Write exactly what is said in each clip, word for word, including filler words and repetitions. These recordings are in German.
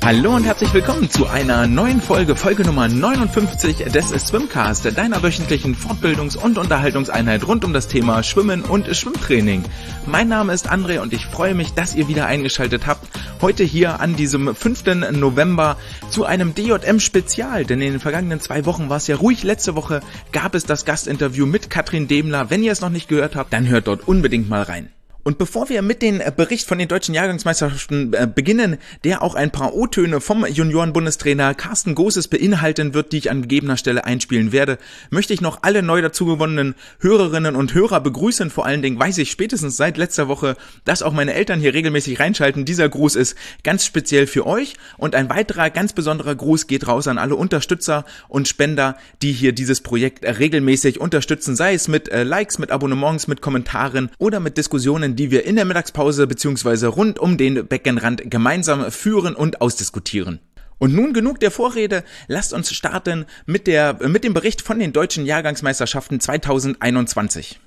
Hallo und herzlich willkommen zu einer neuen Folge, Folge Nummer neunundfünfzig des Swimcast, deiner wöchentlichen Fortbildungs- und Unterhaltungseinheit rund um das Thema Schwimmen und Schwimmtraining. Mein Name ist André und ich freue mich, dass ihr wieder eingeschaltet habt, heute hier an diesem fünften November zu einem D J M-Spezial, denn in den vergangenen zwei Wochen war es ja ruhig. Letzte Woche gab es das Gastinterview mit Katrin Demler. Wenn ihr es noch nicht gehört habt, dann hört dort unbedingt mal rein. Und bevor wir mit dem Bericht von den deutschen Jahrgangsmeisterschaften äh, beginnen, der auch ein paar O-Töne vom Junioren-Bundestrainer Carsten Goses beinhalten wird, die ich an gegebener Stelle einspielen werde, möchte ich noch alle neu dazugewonnenen Hörerinnen und Hörer begrüßen. Vor allen Dingen weiß ich spätestens seit letzter Woche, dass auch meine Eltern hier regelmäßig reinschalten. Dieser Gruß ist ganz speziell für euch und ein weiterer ganz besonderer Gruß geht raus an alle Unterstützer und Spender, die hier dieses Projekt regelmäßig unterstützen, sei es mit äh, Likes, mit Abonnements, mit Kommentaren oder mit Diskussionen, die wir in der Mittagspause bzw. rund um den Beckenrand gemeinsam führen und ausdiskutieren. Und nun genug der Vorrede, lasst uns starten mit der mit dem Bericht von den deutschen Jahrgangsmeisterschaften zweitausendeinundzwanzig.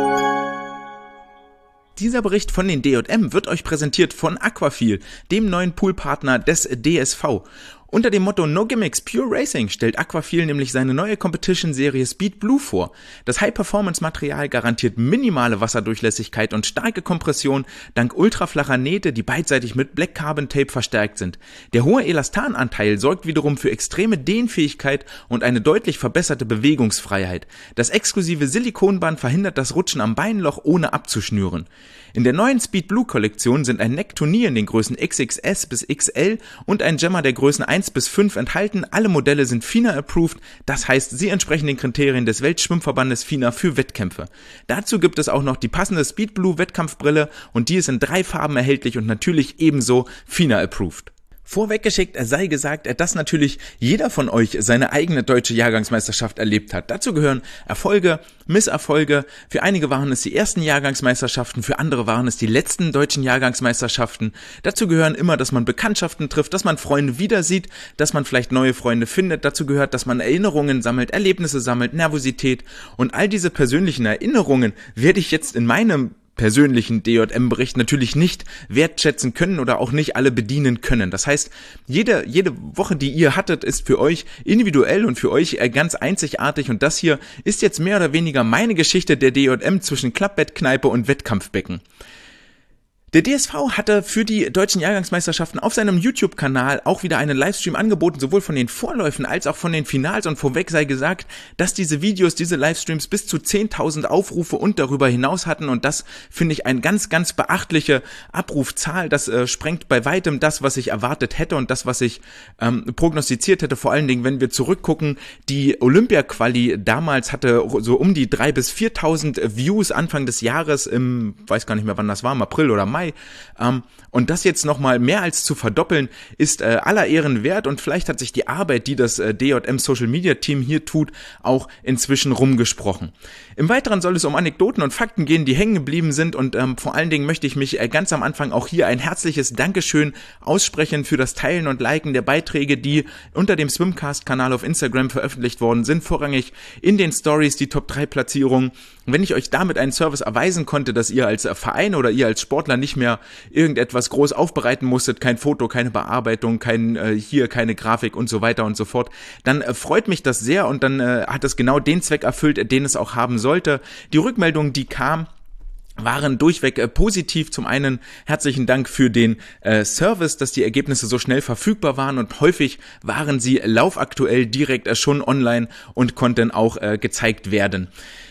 Dieser Bericht von den D J M wird euch präsentiert von Aquafil, dem neuen Poolpartner des D S V. Unter dem Motto No Gimmicks Pure Racing stellt Aquafil nämlich seine neue Competition-Serie Speed Blue vor. Das High-Performance-Material garantiert minimale Wasserdurchlässigkeit und starke Kompression dank ultraflacher Nähte, die beidseitig mit Black Carbon Tape verstärkt sind. Der hohe Elastananteil sorgt wiederum für extreme Dehnfähigkeit und eine deutlich verbesserte Bewegungsfreiheit. Das exklusive Silikonband verhindert das Rutschen am Beinloch ohne abzuschnüren. In der neuen Speed Blue Kollektion sind ein Neckturnier in den Größen X X S bis X L und ein Jammer der Größen eins bis fünf enthalten. Alle Modelle sind F I N A-approved, das heißt, sie entsprechen den Kriterien des Weltschwimmverbandes F I N A für Wettkämpfe. Dazu gibt es auch noch die passende Speed Blue Wettkampfbrille und die ist in drei Farben erhältlich und natürlich ebenso F I N A-approved. Vorweggeschickt sei gesagt, dass natürlich jeder von euch seine eigene deutsche Jahrgangsmeisterschaft erlebt hat. Dazu gehören Erfolge, Misserfolge. Für einige waren es die ersten Jahrgangsmeisterschaften, für andere waren es die letzten deutschen Jahrgangsmeisterschaften. Dazu gehören immer, dass man Bekanntschaften trifft, dass man Freunde wieder sieht, dass man vielleicht neue Freunde findet. Dazu gehört, dass man Erinnerungen sammelt, Erlebnisse sammelt, Nervosität. Und all diese persönlichen Erinnerungen werde ich jetzt in meinem persönlichen D J M-Bericht natürlich nicht wertschätzen können oder auch nicht alle bedienen können. Das heißt, jede jede Woche, die ihr hattet, ist für euch individuell und für euch ganz einzigartig und das hier ist jetzt mehr oder weniger meine Geschichte der D J M zwischen Klappbettkneipe und Wettkampfbecken. Der D S V hatte für die deutschen Jahrgangsmeisterschaften auf seinem YouTube-Kanal auch wieder einen Livestream angeboten, sowohl von den Vorläufen als auch von den Finals, und vorweg sei gesagt, dass diese Videos, diese Livestreams bis zu zehntausend Aufrufe und darüber hinaus hatten, und das finde ich eine ganz, ganz beachtliche Abrufzahl. Das äh, sprengt bei weitem das, was ich erwartet hätte und das, was ich ähm, prognostiziert hätte, vor allen Dingen, wenn wir zurückgucken. Die Olympia-Quali damals hatte so um die dreitausend bis viertausend Views Anfang des Jahres, im, weiß gar nicht mehr wann das war, im April oder Mai. Um, und das jetzt nochmal mehr als zu verdoppeln, ist äh, aller Ehren wert, und vielleicht hat sich die Arbeit, die das äh, D J M Social Media Team hier tut, auch inzwischen rumgesprochen. Im Weiteren soll es um Anekdoten und Fakten gehen, die hängen geblieben sind, und ähm, vor allen Dingen möchte ich mich äh, ganz am Anfang auch hier ein herzliches Dankeschön aussprechen für das Teilen und Liken der Beiträge, die unter dem Swimcast-Kanal auf Instagram veröffentlicht worden sind, vorrangig in den Stories die Top drei Platzierungen. Wenn ich euch damit einen Service erweisen konnte, dass ihr als Verein oder ihr als Sportler nicht mehr irgendetwas groß aufbereiten musstet, kein Foto, keine Bearbeitung, kein äh, hier, keine Grafik und so weiter und so fort, dann äh, freut mich das sehr, und dann äh, hat es genau den Zweck erfüllt, den es auch haben sollte. Die Rückmeldung, die kam, waren durchweg äh, positiv. Zum einen herzlichen Dank für den äh, Service, dass die Ergebnisse so schnell verfügbar waren, und häufig waren sie laufaktuell direkt äh, schon online und konnten auch äh, gezeigt werden.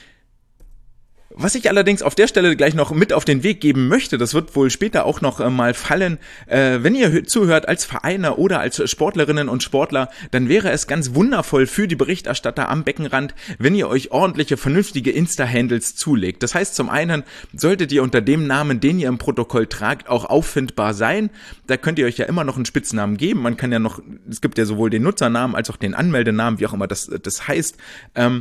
Was ich allerdings auf der Stelle gleich noch mit auf den Weg geben möchte, das wird wohl später auch noch äh, mal fallen, äh, wenn ihr zuhört als Vereine oder als Sportlerinnen und Sportler, dann wäre es ganz wundervoll für die Berichterstatter am Beckenrand, wenn ihr euch ordentliche, vernünftige Insta-Handles zulegt. Das heißt, zum einen solltet ihr unter dem Namen, den ihr im Protokoll tragt, auch auffindbar sein. Da könnt ihr euch ja immer noch einen Spitznamen geben. Man kann ja noch, es gibt ja sowohl den Nutzernamen als auch den Anmeldenamen, wie auch immer das, das heißt. Ähm,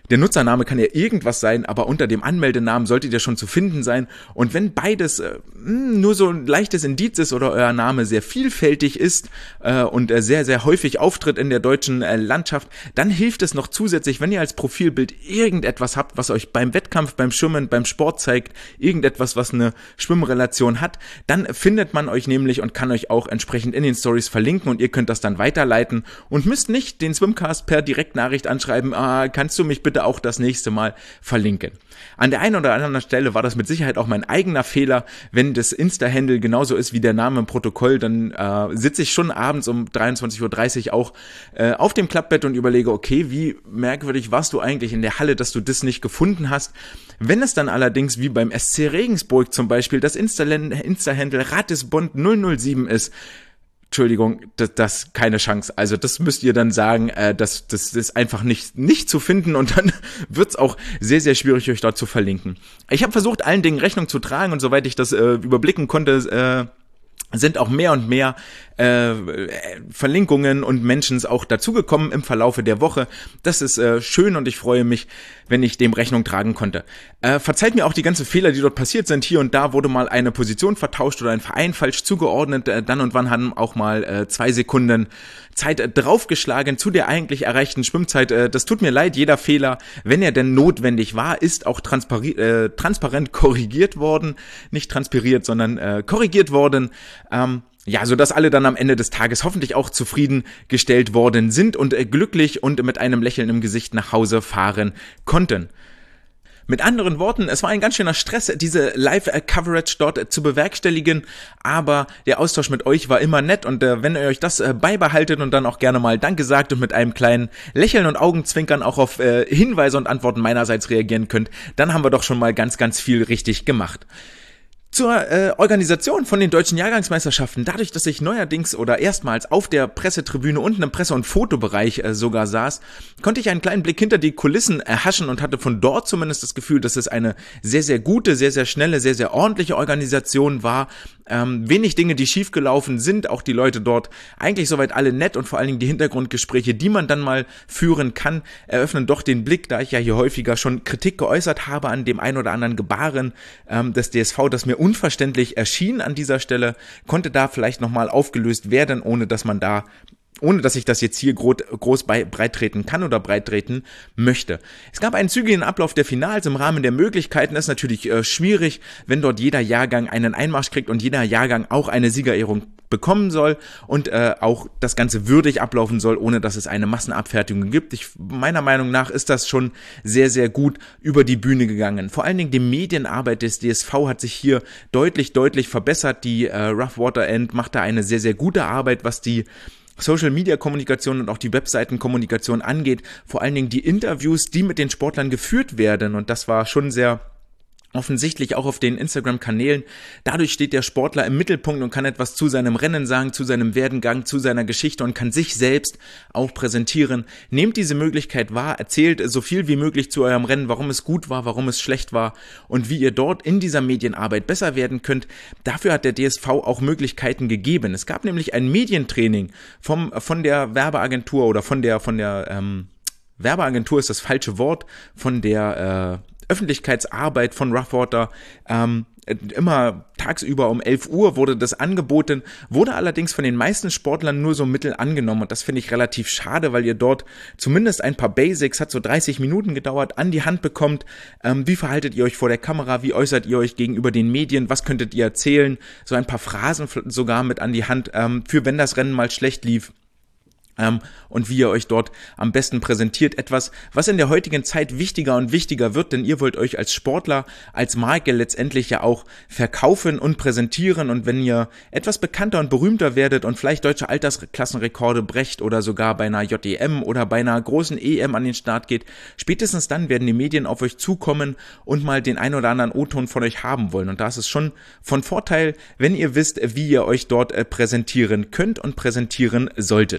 Der Nutzername kann ja irgendwas sein, aber unter dem Anmeldenamen solltet ihr schon zu finden sein. Und wenn beides äh, nur so ein leichtes Indiz ist oder euer Name sehr vielfältig ist äh, und äh, sehr, sehr häufig auftritt in der deutschen äh, Landschaft, dann hilft es noch zusätzlich, wenn ihr als Profilbild irgendetwas habt, was euch beim Wettkampf, beim Schwimmen, beim Sport zeigt, irgendetwas, was eine Schwimmrelation hat, dann findet man euch nämlich und kann euch auch entsprechend in den Stories verlinken und ihr könnt das dann weiterleiten und müsst nicht den Swimcast per Direktnachricht anschreiben, ah, kannst du mich bitte auch das nächste Mal verlinken. An der einen oder anderen Stelle war das mit Sicherheit auch mein eigener Fehler. Wenn das Insta-Handle genauso ist wie der Name im Protokoll, dann äh, sitze ich schon abends um dreiundzwanzig Uhr dreißig auch äh, auf dem Klappbett und überlege, okay, wie merkwürdig warst du eigentlich in der Halle, dass du das nicht gefunden hast. Wenn es dann allerdings wie beim S C Regensburg zum Beispiel das Insta-Handle Insta Ratisbond null null sieben ist, Entschuldigung, das, das keine Chance. Also das müsst ihr dann sagen, äh, das, das ist einfach nicht nicht zu finden und dann wird's auch sehr, sehr schwierig, euch dort zu verlinken. Ich habe versucht, allen Dingen Rechnung zu tragen und soweit ich das äh, überblicken konnte, äh, sind auch mehr und mehr äh, Verlinkungen und Mentions auch dazugekommen im Verlaufe der Woche. Das ist äh, schön und ich freue mich, wenn ich dem Rechnung tragen konnte. Äh, verzeiht mir auch die ganzen Fehler, die dort passiert sind. Hier und da wurde mal eine Position vertauscht oder ein Verein falsch zugeordnet. Äh, dann und wann haben auch mal äh, zwei Sekunden Zeit äh, draufgeschlagen zu der eigentlich erreichten Schwimmzeit. Äh, das tut mir leid, jeder Fehler, wenn er denn notwendig war, ist auch transpari- äh, transparent korrigiert worden. Nicht transpiriert, sondern äh, korrigiert worden. Ähm, ja, so dass alle dann am Ende des Tages hoffentlich auch zufriedengestellt worden sind und äh, glücklich und mit einem Lächeln im Gesicht nach Hause fahren konnten. Mit anderen Worten, es war ein ganz schöner Stress, diese Live-Coverage dort zu bewerkstelligen, aber der Austausch mit euch war immer nett und äh, wenn ihr euch das äh, beibehaltet und dann auch gerne mal Danke sagt und mit einem kleinen Lächeln und Augenzwinkern auch auf äh, Hinweise und Antworten meinerseits reagieren könnt, dann haben wir doch schon mal ganz, ganz viel richtig gemacht. Zur äh, Organisation von den deutschen Jahrgangsmeisterschaften, dadurch, dass ich neuerdings oder erstmals auf der Pressetribüne unten im Presse- und Fotobereich äh, sogar saß, konnte ich einen kleinen Blick hinter die Kulissen erhaschen und hatte von dort zumindest das Gefühl, dass es eine sehr, sehr gute, sehr, sehr schnelle, sehr, sehr ordentliche Organisation war. Ähm, wenig Dinge, die schiefgelaufen sind, auch die Leute dort eigentlich soweit alle nett und vor allen Dingen die Hintergrundgespräche, die man dann mal führen kann, eröffnen doch den Blick, da ich ja hier häufiger schon Kritik geäußert habe an dem ein oder anderen Gebaren ähm, des D S V, das mir unverständlich erschien an dieser Stelle, konnte da vielleicht nochmal aufgelöst werden, ohne dass man da ohne dass ich das jetzt hier groß, groß bei, breit treten kann oder breit treten möchte. Es gab einen zügigen Ablauf der Finals im Rahmen der Möglichkeiten. Das ist natürlich äh, schwierig, wenn dort jeder Jahrgang einen Einmarsch kriegt und jeder Jahrgang auch eine Siegerehrung bekommen soll und äh, auch das Ganze würdig ablaufen soll, ohne dass es eine Massenabfertigung gibt. Ich, meiner Meinung nach ist das schon sehr, sehr gut über die Bühne gegangen. Vor allen Dingen die Medienarbeit des D S V hat sich hier deutlich, deutlich verbessert. Die äh, Rough Water End macht da eine sehr, sehr gute Arbeit, was die Social-Media-Kommunikation und auch die Webseiten-Kommunikation angeht, vor allen Dingen die Interviews, die mit den Sportlern geführt werden und das war schon sehr offensichtlich auch auf den Instagram-Kanälen. Dadurch steht der Sportler im Mittelpunkt und kann etwas zu seinem Rennen sagen, zu seinem Werdegang, zu seiner Geschichte und kann sich selbst auch präsentieren. Nehmt diese Möglichkeit wahr, erzählt so viel wie möglich zu eurem Rennen, warum es gut war, warum es schlecht war und wie ihr dort in dieser Medienarbeit besser werden könnt. Dafür hat der D S V auch Möglichkeiten gegeben. Es gab nämlich ein Medientraining vom von der Werbeagentur oder von der von der ähm, Werbeagentur ist das falsche Wort, von der äh, Öffentlichkeitsarbeit von Rough Water, ähm, immer tagsüber um elf Uhr wurde das angeboten, wurde allerdings von den meisten Sportlern nur so mittel angenommen und das finde ich relativ schade, weil ihr dort zumindest ein paar Basics, hat so dreißig Minuten gedauert, an die Hand bekommt. Ähm, wie verhaltet ihr euch vor der Kamera, wie äußert ihr euch gegenüber den Medien, was könntet ihr erzählen, so ein paar Phrasen sogar mit an die Hand, ähm, für wenn das Rennen mal schlecht lief. Ähm, und wie ihr euch dort am besten präsentiert. Etwas, was in der heutigen Zeit wichtiger und wichtiger wird, denn ihr wollt euch als Sportler, als Marke letztendlich ja auch verkaufen und präsentieren und wenn ihr etwas bekannter und berühmter werdet und vielleicht deutsche Altersklassenrekorde brecht oder sogar bei einer J E M oder bei einer großen E M an den Start geht, spätestens dann werden die Medien auf euch zukommen und mal den ein oder anderen O-Ton von euch haben wollen und da ist es schon von Vorteil, wenn ihr wisst, wie ihr euch dort äh, präsentieren könnt und präsentieren solltet. Da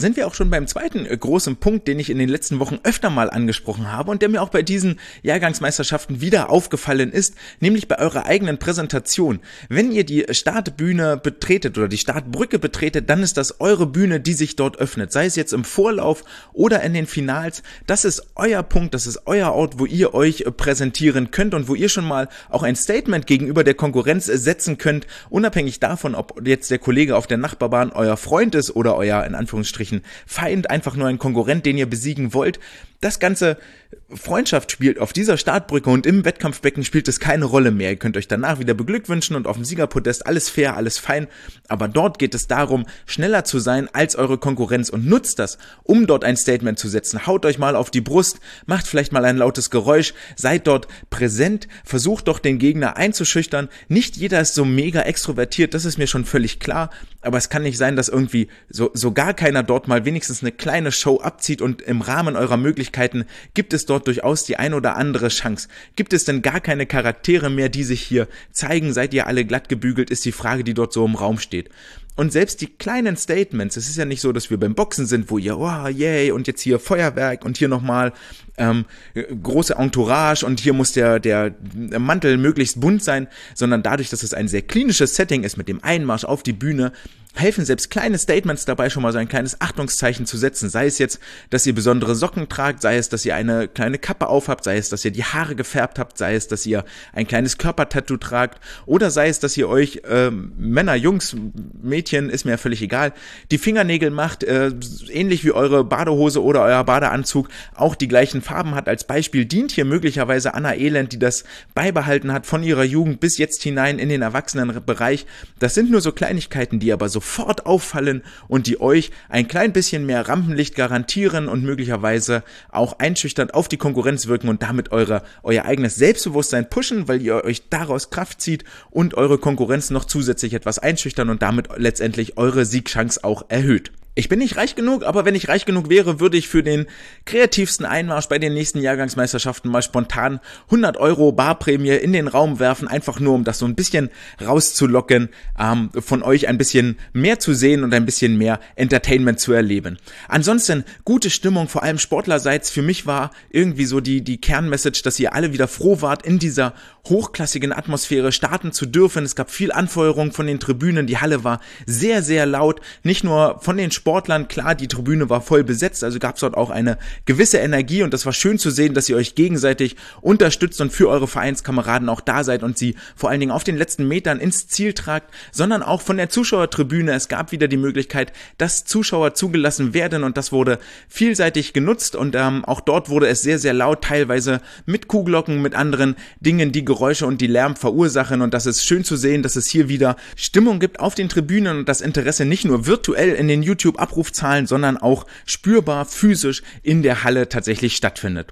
sind wir auch schon beim zweiten äh, großen Punkt, den ich in den letzten Wochen öfter mal angesprochen habe und der mir auch bei diesen Jahrgangsmeisterschaften wieder aufgefallen ist, nämlich bei eurer eigenen Präsentation. Wenn ihr die Startbühne betretet oder die Startbrücke betretet, dann ist das eure Bühne, die sich dort öffnet, sei es jetzt im Vorlauf oder in den Finals. Das ist euer Punkt, das ist euer Ort, wo ihr euch präsentieren könnt und wo ihr schon mal auch ein Statement gegenüber der Konkurrenz setzen könnt, unabhängig davon, ob jetzt der Kollege auf der Nachbarbahn euer Freund ist oder euer, in Anführungsstrichen, Feind, einfach nur ein Konkurrent, den ihr besiegen wollt. Das ganze Freundschaft spielt auf dieser Startbrücke und im Wettkampfbecken spielt es keine Rolle mehr. Ihr könnt euch danach wieder beglückwünschen und auf dem Siegerpodest, alles fair, alles fein. Aber dort geht es darum, schneller zu sein als eure Konkurrenz und nutzt das, um dort ein Statement zu setzen. Haut euch mal auf die Brust, macht vielleicht mal ein lautes Geräusch, seid dort präsent, versucht doch den Gegner einzuschüchtern. Nicht jeder ist so mega extrovertiert, das ist mir schon völlig klar. Aber es kann nicht sein, dass irgendwie so, so gar keiner dort mal wenigstens eine kleine Show abzieht und im Rahmen eurer Möglichkeiten gibt es dort durchaus die ein oder andere Chance. Gibt es denn gar keine Charaktere mehr, die sich hier zeigen? Seid ihr alle glatt gebügelt, ist die Frage, die dort so im Raum steht. Und selbst die kleinen Statements, es ist ja nicht so, dass wir beim Boxen sind, wo ihr, oh, yay, und jetzt hier Feuerwerk und hier nochmal ähm, große Entourage und hier muss der, der Mantel möglichst bunt sein, sondern dadurch, dass es ein sehr klinisches Setting ist mit dem Einmarsch auf die Bühne, helfen selbst kleine Statements dabei, schon mal so ein kleines Achtungszeichen zu setzen. Sei es jetzt, dass ihr besondere Socken tragt, sei es, dass ihr eine kleine Kappe aufhabt, sei es, dass ihr die Haare gefärbt habt, sei es, dass ihr ein kleines Körpertattoo tragt oder sei es, dass ihr euch äh, Männer, Jungs, Mädchen, ist mir völlig egal, die Fingernägel macht, äh, ähnlich wie eure Badehose oder euer Badeanzug auch die gleichen Farben hat. Als Beispiel dient hier möglicherweise Anna Elend, die das beibehalten hat von ihrer Jugend bis jetzt hinein in den Erwachsenenbereich. Das sind nur so Kleinigkeiten, die aber so sofort auffallen und die euch ein klein bisschen mehr Rampenlicht garantieren und möglicherweise auch einschüchternd auf die Konkurrenz wirken und damit eure, euer eigenes Selbstbewusstsein pushen, weil ihr euch daraus Kraft zieht und eure Konkurrenz noch zusätzlich etwas einschüchtern und damit letztendlich eure Siegchance auch erhöht. Ich bin nicht reich genug, aber wenn ich reich genug wäre, würde ich für den kreativsten Einmarsch bei den nächsten Jahrgangsmeisterschaften mal spontan hundert Euro Barprämie in den Raum werfen, einfach nur, um das so ein bisschen rauszulocken, ähm, von euch ein bisschen mehr zu sehen und ein bisschen mehr Entertainment zu erleben. Ansonsten, gute Stimmung, vor allem sportlerseits. Für mich war irgendwie so die, die Kernmessage, dass ihr alle wieder froh wart, in dieser hochklassigen Atmosphäre starten zu dürfen. Es gab viel Anfeuerung von den Tribünen, die Halle war sehr, sehr laut, nicht nur von den Sportlern, klar, die Tribüne war voll besetzt, also gab es dort auch eine gewisse Energie und das war schön zu sehen, dass ihr euch gegenseitig unterstützt und für eure Vereinskameraden auch da seid und sie vor allen Dingen auf den letzten Metern ins Ziel tragt, sondern auch von der Zuschauertribüne. Es gab wieder die Möglichkeit, dass Zuschauer zugelassen werden und das wurde vielseitig genutzt und ähm, auch dort wurde es sehr, sehr laut, teilweise mit Kuhglocken, mit anderen Dingen, die Geräusche und die Lärm verursachen und das ist schön zu sehen, dass es hier wieder Stimmung gibt auf den Tribünen und das Interesse nicht nur virtuell in den YouTube Abrufzahlen, sondern auch spürbar physisch in der Halle tatsächlich stattfindet.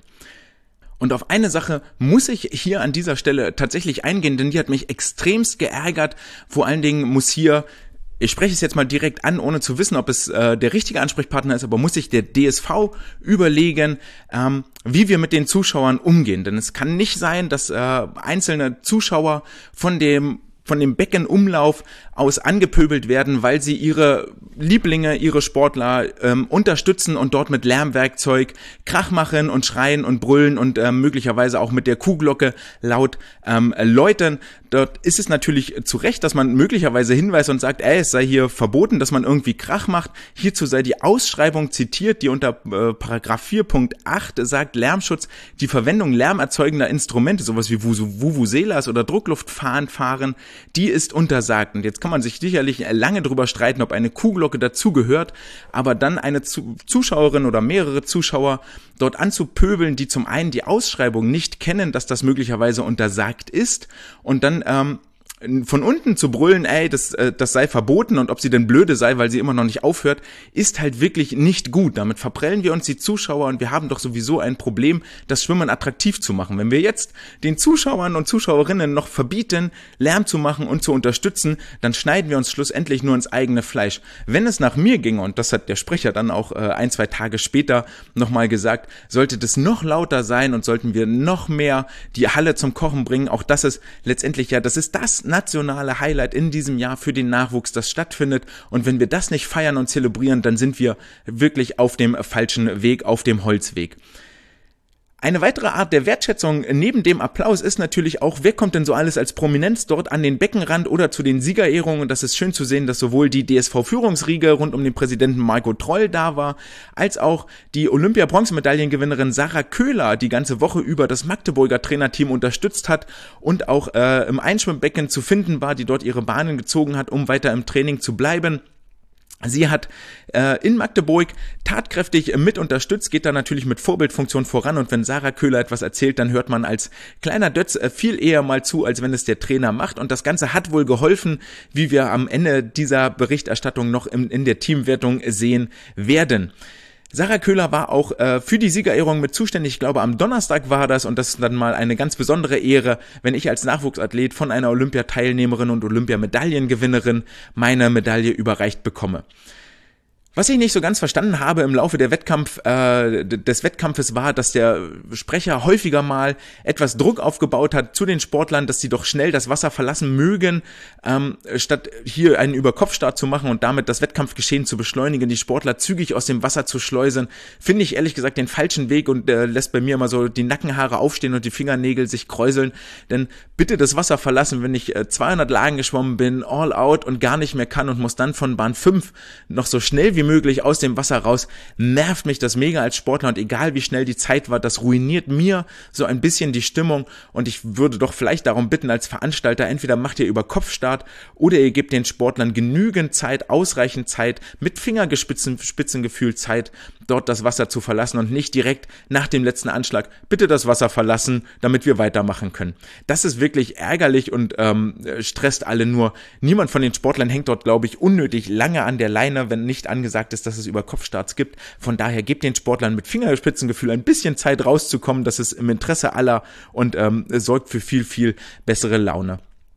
Und auf eine Sache muss ich hier an dieser Stelle tatsächlich eingehen, denn die hat mich extremst geärgert. Vor allen Dingen muss hier, ich spreche es jetzt mal direkt an, ohne zu wissen, ob es äh, der richtige Ansprechpartner ist, aber muss sich der D S V überlegen, ähm, wie wir mit den Zuschauern umgehen. Denn es kann nicht sein, dass äh, einzelne Zuschauer von dem von dem Beckenumlauf aus angepöbelt werden, weil sie ihre Lieblinge, ihre Sportler ähm, unterstützen und dort mit Lärmwerkzeug Krach machen und schreien und brüllen und ähm, möglicherweise auch mit der Kuhglocke laut ähm, läuten. Dort ist es natürlich zu Recht, dass man möglicherweise hinweist und sagt, ey, es sei hier verboten, dass man irgendwie Krach macht. Hierzu sei die Ausschreibung zitiert, die unter äh, Paragraph vier Punkt acht sagt, Lärmschutz, die Verwendung lärmerzeugender Instrumente, sowas wie Vuvuzelas oder Druckluftfanfaren, die ist untersagt. Und jetzt kann man sich sicherlich lange drüber streiten, ob eine Kuhglocke dazugehört, aber dann eine Zuschauerin oder mehrere Zuschauer dort anzupöbeln, die zum einen die Ausschreibung nicht kennen, dass das möglicherweise untersagt ist und dann ähm, von unten zu brüllen, ey, das, äh, das sei verboten und ob sie denn blöde sei, weil sie immer noch nicht aufhört, ist halt wirklich nicht gut. Damit verprellen wir uns die Zuschauer und wir haben doch sowieso ein Problem, das Schwimmen attraktiv zu machen. Wenn wir jetzt den Zuschauern und Zuschauerinnen noch verbieten, Lärm zu machen und zu unterstützen, dann schneiden wir uns schlussendlich nur ins eigene Fleisch. Wenn es nach mir ginge, und das hat der Sprecher dann auch äh, ein, zwei Tage später nochmal gesagt, sollte das noch lauter sein und sollten wir noch mehr die Halle zum Kochen bringen, auch das ist letztendlich ja, das ist das nationale Highlight in diesem Jahr für den Nachwuchs, das stattfindet. Und wenn wir das nicht feiern und zelebrieren, dann sind wir wirklich auf dem falschen Weg, auf dem Holzweg. Eine weitere Art der Wertschätzung neben dem Applaus ist natürlich auch, wer kommt denn so alles als Prominenz dort an den Beckenrand oder zu den Siegerehrungen. Und das ist schön zu sehen, dass sowohl die D S V-Führungsriege rund um den Präsidenten Marco Troll da war, als auch die Olympia-Bronzemedaillengewinnerin Sarah Köhler die ganze Woche über das Magdeburger Trainerteam unterstützt hat und auch äh, im Einschwimmbecken zu finden war, die dort ihre Bahnen gezogen hat, um weiter im Training zu bleiben. Sie hat äh, in Magdeburg tatkräftig mit unterstützt, geht da natürlich mit Vorbildfunktion voran und wenn Sarah Köhler etwas erzählt, dann hört man als kleiner Dötz äh, viel eher mal zu, als wenn es der Trainer macht und das Ganze hat wohl geholfen, wie wir am Ende dieser Berichterstattung noch in, in der Teamwertung sehen werden. Sarah Köhler war auch äh, für die Siegerehrung mit zuständig, ich glaube am Donnerstag war das und das ist dann mal eine ganz besondere Ehre, wenn ich als Nachwuchsathlet von einer Olympiateilnehmerin und Olympiamedaillengewinnerin meine Medaille überreicht bekomme. Was ich nicht so ganz verstanden habe im Laufe der Wettkampf, äh, des Wettkampfes war, dass der Sprecher häufiger mal etwas Druck aufgebaut hat zu den Sportlern, dass sie doch schnell das Wasser verlassen mögen, ähm, statt hier einen Überkopfstart zu machen und damit das Wettkampfgeschehen zu beschleunigen, die Sportler zügig aus dem Wasser zu schleusen, finde ich ehrlich gesagt den falschen Weg und äh, lässt bei mir immer so die Nackenhaare aufstehen und die Fingernägel sich kräuseln, denn bitte das Wasser verlassen, wenn ich äh, zweihundert Lagen geschwommen bin, all out und gar nicht mehr kann und muss dann von Bahn fünf noch so schnell wie möglich aus dem Wasser raus, nervt mich das mega als Sportler und egal wie schnell die Zeit war, das ruiniert mir so ein bisschen die Stimmung und ich würde doch vielleicht darum bitten als Veranstalter, entweder macht ihr über Kopfstart oder ihr gebt den Sportlern genügend Zeit, ausreichend Zeit, mit Fingerspitzengefühl Zeit, dort das Wasser zu verlassen und nicht direkt nach dem letzten Anschlag bitte das Wasser verlassen, damit wir weitermachen können. Das ist wirklich ärgerlich und ähm, stresst alle nur. Niemand von den Sportlern hängt dort, glaube ich, unnötig lange an der Leine, wenn nicht angesagt ist, dass es über Kopfstarts gibt. Von daher gebt den Sportlern mit Fingerspitzengefühl ein bisschen Zeit rauszukommen. Das ist im Interesse aller und ähm, sorgt für viel, viel bessere Laune.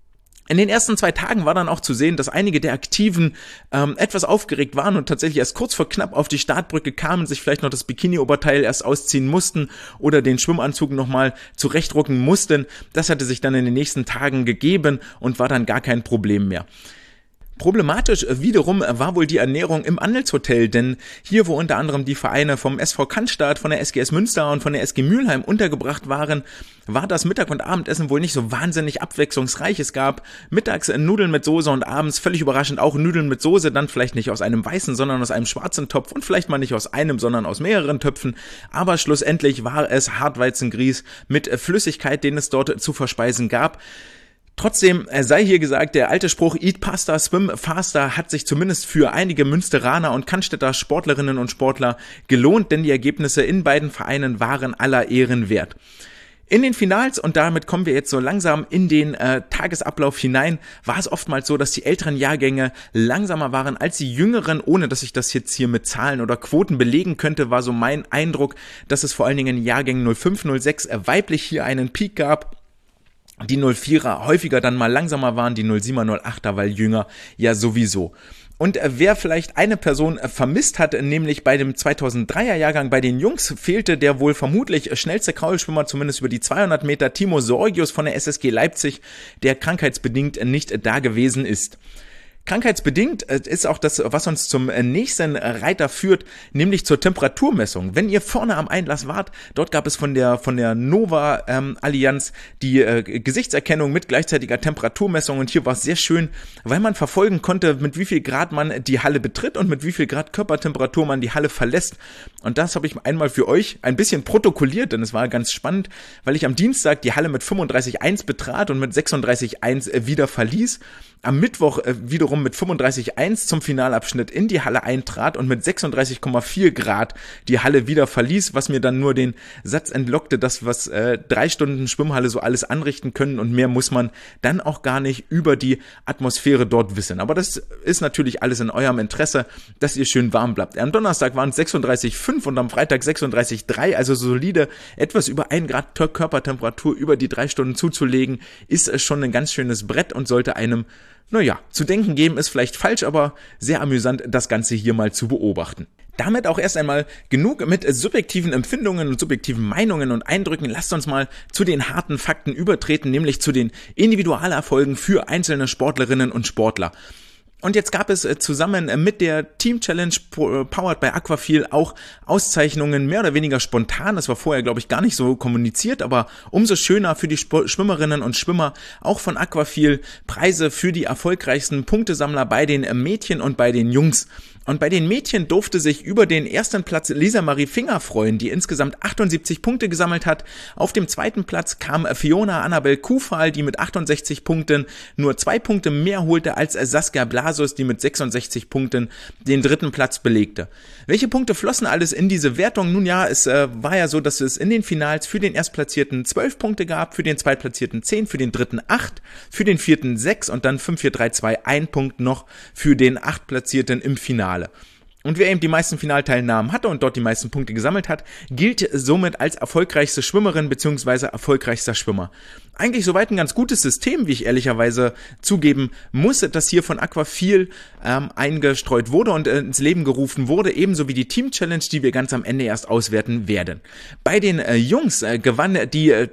In den ersten zwei Tagen war dann auch zu sehen, dass einige der Aktiven ähm, etwas aufgeregt waren und tatsächlich erst kurz vor knapp auf die Startbrücke kamen, sich vielleicht noch das Bikini-Oberteil erst ausziehen mussten oder den Schwimmanzug nochmal zurechtrucken mussten. Das hatte sich dann in den nächsten Tagen gegeben und war dann gar kein Problem mehr. Problematisch wiederum war wohl die Ernährung im Andelshotel, denn hier, wo unter anderem die Vereine vom S V Cannstatt, von der S G S Münster und von der S G Mülheim untergebracht waren, war das Mittag- und Abendessen wohl nicht so wahnsinnig abwechslungsreich. Es gab mittags Nudeln mit Soße und abends völlig überraschend auch Nudeln mit Soße, dann vielleicht nicht aus einem weißen, sondern aus einem schwarzen Topf und vielleicht mal nicht aus einem, sondern aus mehreren Töpfen. Aber schlussendlich war es Hartweizengrieß mit Flüssigkeit, den es dort zu verspeisen gab. Trotzdem sei hier gesagt, der alte Spruch Eat Pasta, Swim Faster hat sich zumindest für einige Münsteraner und Cannstätter Sportlerinnen und Sportler gelohnt, denn die Ergebnisse in beiden Vereinen waren aller Ehren wert. In den Finals, und damit kommen wir jetzt so langsam in den äh, Tagesablauf hinein, war es oftmals so, dass die älteren Jahrgänge langsamer waren als die jüngeren, ohne dass ich das jetzt hier mit Zahlen oder Quoten belegen könnte, war so mein Eindruck, dass es vor allen Dingen in Jahrgängen null fünf, null sechs äh, weiblich hier einen Peak gab. Die null vierer häufiger dann mal langsamer waren, die null siebener, null achter, weil jünger ja sowieso. Und äh, wer vielleicht eine Person äh, vermisst hat, nämlich bei dem zweitausenddreier Jahrgang bei den Jungs fehlte der wohl vermutlich äh, schnellste Kraulschwimmer, zumindest über die zweihundert Meter, Timo Sorgius von der S S G Leipzig, der krankheitsbedingt äh, nicht äh, da gewesen ist. Krankheitsbedingt ist auch das, was uns zum nächsten Reiter führt, nämlich zur Temperaturmessung. Wenn ihr vorne am Einlass wart, dort gab es von der von der Nova ähm, Allianz die äh, Gesichtserkennung mit gleichzeitiger Temperaturmessung und hier war es sehr schön, weil man verfolgen konnte, mit wie viel Grad man die Halle betritt und mit wie viel Grad Körpertemperatur man die Halle verlässt. Und das habe ich einmal für euch ein bisschen protokolliert, denn es war ganz spannend, weil ich am Dienstag die Halle mit fünfunddreißig Komma eins betrat und mit sechsunddreißig Komma eins wieder verließ. Am Mittwoch äh, wiederum mit fünfunddreißig Komma eins zum Finalabschnitt in die Halle eintrat und mit sechsunddreißig Komma vier Grad die Halle wieder verließ, was mir dann nur den Satz entlockte, dass was äh, drei Stunden Schwimmhalle so alles anrichten können und mehr muss man dann auch gar nicht über die Atmosphäre dort wissen. Aber das ist natürlich alles in eurem Interesse, dass ihr schön warm bleibt. Am Donnerstag waren es sechsunddreißig Komma fünf und am Freitag sechsunddreißig Komma drei, also solide, etwas über ein Grad Körpertemperatur über die drei Stunden zuzulegen, ist es schon ein ganz schönes Brett und sollte einem naja, zu denken geben ist vielleicht falsch, aber sehr amüsant, das Ganze hier mal zu beobachten. Damit auch erst einmal genug mit subjektiven Empfindungen und subjektiven Meinungen und Eindrücken. Lasst uns mal zu den harten Fakten übertreten, nämlich zu den Individualerfolgen für einzelne Sportlerinnen und Sportler. Und jetzt gab es zusammen mit der Team Challenge powered by Aquafil auch Auszeichnungen, mehr oder weniger spontan. Das war vorher, glaube ich, gar nicht so kommuniziert, aber umso schöner für die Schwimmerinnen und Schwimmer, auch von Aquafil, Preise für die erfolgreichsten Punktesammler bei den Mädchen und bei den Jungs. Und bei den Mädchen durfte sich über den ersten Platz Lisa Marie Finger freuen, die insgesamt achtundsiebzig Punkte gesammelt hat. Auf dem zweiten Platz kam Fiona Annabel Kufal, die mit achtundsechzig Punkten nur zwei Punkte mehr holte als Saskia Blasius, die mit sechsundsechzig Punkten den dritten Platz belegte. Welche Punkte flossen alles in diese Wertung? Nun ja, es äh, war ja so, dass es in den Finals für den Erstplatzierten zwölf Punkte gab, für den Zweitplatzierten zehn, für den Dritten acht, für den Vierten sechs und dann fünf, vier, drei, zwei, ein Punkt noch für den Achtplatzierten im Finale. Und wer eben die meisten Finalteilnahmen hatte und dort die meisten Punkte gesammelt hat, gilt somit als erfolgreichste Schwimmerin bzw. erfolgreichster Schwimmer. Eigentlich soweit ein ganz gutes System, wie ich ehrlicherweise zugeben muss, das hier von Aquafil ähm, eingestreut wurde und äh, ins Leben gerufen wurde, ebenso wie die Team Challenge, die wir ganz am Ende erst auswerten werden. Bei den äh, Jungs äh, gewann die äh,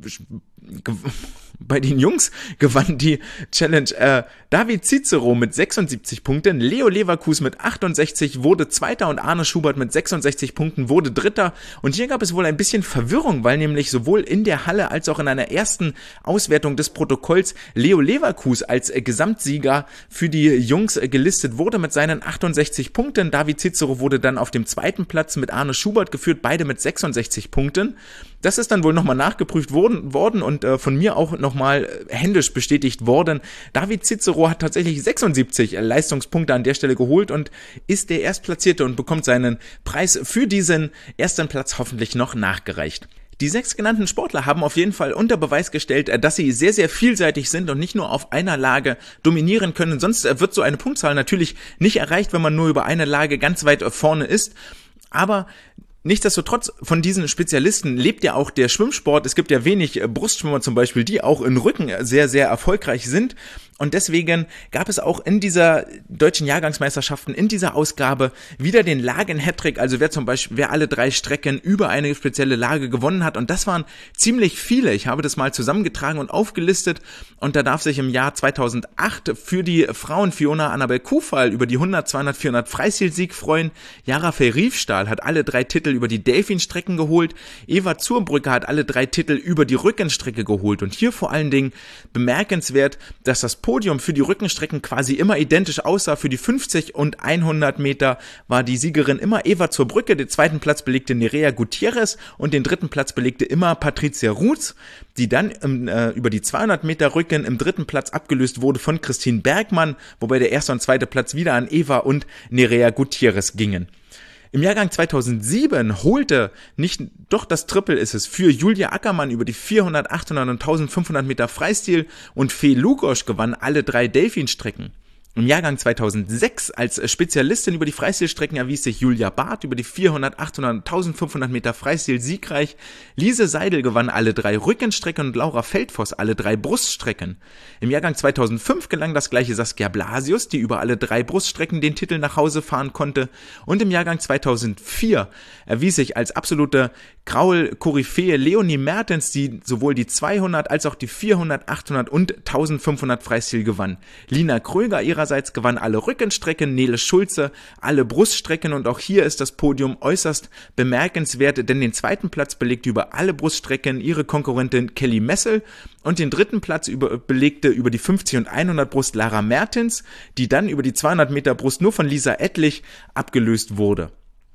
gew Bei den Jungs gewann die Challenge äh, David Cicero mit sechsundsiebzig Punkten, Leo Leverkus mit achtundsechzig wurde Zweiter und Arne Schubert mit sechsundsechzig Punkten wurde Dritter. Und hier gab es wohl ein bisschen Verwirrung, weil nämlich sowohl in der Halle als auch in einer ersten Auswertung des Protokolls Leo Leverkus als äh, Gesamtsieger für die Jungs äh, gelistet wurde mit seinen achtundsechzig Punkten. David Cicero wurde dann auf dem zweiten Platz mit Arne Schubert geführt, beide mit sechsundsechzig Punkten. Das ist dann wohl nochmal nachgeprüft worden, worden und äh, von mir auch nochmal äh, händisch bestätigt worden. David Cicero hat tatsächlich sechsundsiebzig Leistungspunkte an der Stelle geholt und ist der Erstplatzierte und bekommt seinen Preis für diesen ersten Platz hoffentlich noch nachgereicht. Die sechs genannten Sportler haben auf jeden Fall unter Beweis gestellt, dass sie sehr, sehr vielseitig sind und nicht nur auf einer Lage dominieren können. Sonst wird so eine Punktzahl natürlich nicht erreicht, wenn man nur über eine Lage ganz weit vorne ist. Aber nichtsdestotrotz, von diesen Spezialisten lebt ja auch der Schwimmsport. Es gibt ja wenig Brustschwimmer zum Beispiel, die auch in Rücken sehr, sehr erfolgreich sind. Und deswegen gab es auch in dieser deutschen Jahrgangsmeisterschaften, in dieser Ausgabe, wieder den Lagen-Hattrick, also wer zum Beispiel, wer alle drei Strecken über eine spezielle Lage gewonnen hat. Und das waren ziemlich viele. Ich habe das mal zusammengetragen und aufgelistet. Und da darf sich im Jahr zweitausendacht für die Frauen Fiona Annabel Kufal über die hundert, zweihundert, vierhundert Freistil-Sieg freuen. Jara Fey-Riefstahl hat alle drei Titel über die Delfin-Strecken geholt. Eva Zurbrücke hat alle drei Titel über die Rückenstrecke geholt. Und hier vor allen Dingen bemerkenswert, dass das Podium für die Rückenstrecken quasi immer identisch aussah. Für die fünfzig und hundert Meter war die Siegerin immer Eva Zurbrücke, den zweiten Platz belegte Nerea Gutierrez und den dritten Platz belegte immer Patricia Ruths, die dann ähm, äh, über die zweihundert Meter Rücken im dritten Platz abgelöst wurde von Christine Bergmann, wobei der erste und zweite Platz wieder an Eva und Nerea Gutierrez gingen. Im Jahrgang zweitausendsieben holte nicht, doch das Triple ist es, für Julia Ackermann über die vierhundert, achthundert und eintausendfünfhundert Meter Freistil und Fee Lugosch gewann alle drei Delfin-Strecken. Im Jahrgang zweitausendsechs als Spezialistin über die Freistilstrecken erwies sich Julia Barth über die vierhundert, achthundert und eintausendfünfhundert Meter Freistil siegreich. Lise Seidel gewann alle drei Rückenstrecken und Laura Feldfoss alle drei Bruststrecken. Im Jahrgang zweitausendfünf gelang das gleiche Saskia Blasius, die über alle drei Bruststrecken den Titel nach Hause fahren konnte. Und im Jahrgang zweitausendvier erwies sich als absolute Graul-Koryphäe Leonie Mertens, die sowohl die zweihundert als auch die vierhundert, achthundert und eintausendfünfhundert Freistil gewann. Lina Kröger ihrer Ihrerseits gewann alle Rückenstrecken, Nele Schulze alle Bruststrecken und auch hier ist das Podium äußerst bemerkenswert, denn den zweiten Platz belegte über alle Bruststrecken ihre Konkurrentin Kelly Messel und den dritten Platz über, belegte über die fünfzig und hundert Brust Lara Mertens, die dann über die zweihundert Meter Brust nur von Lisa Ettlich abgelöst wurde.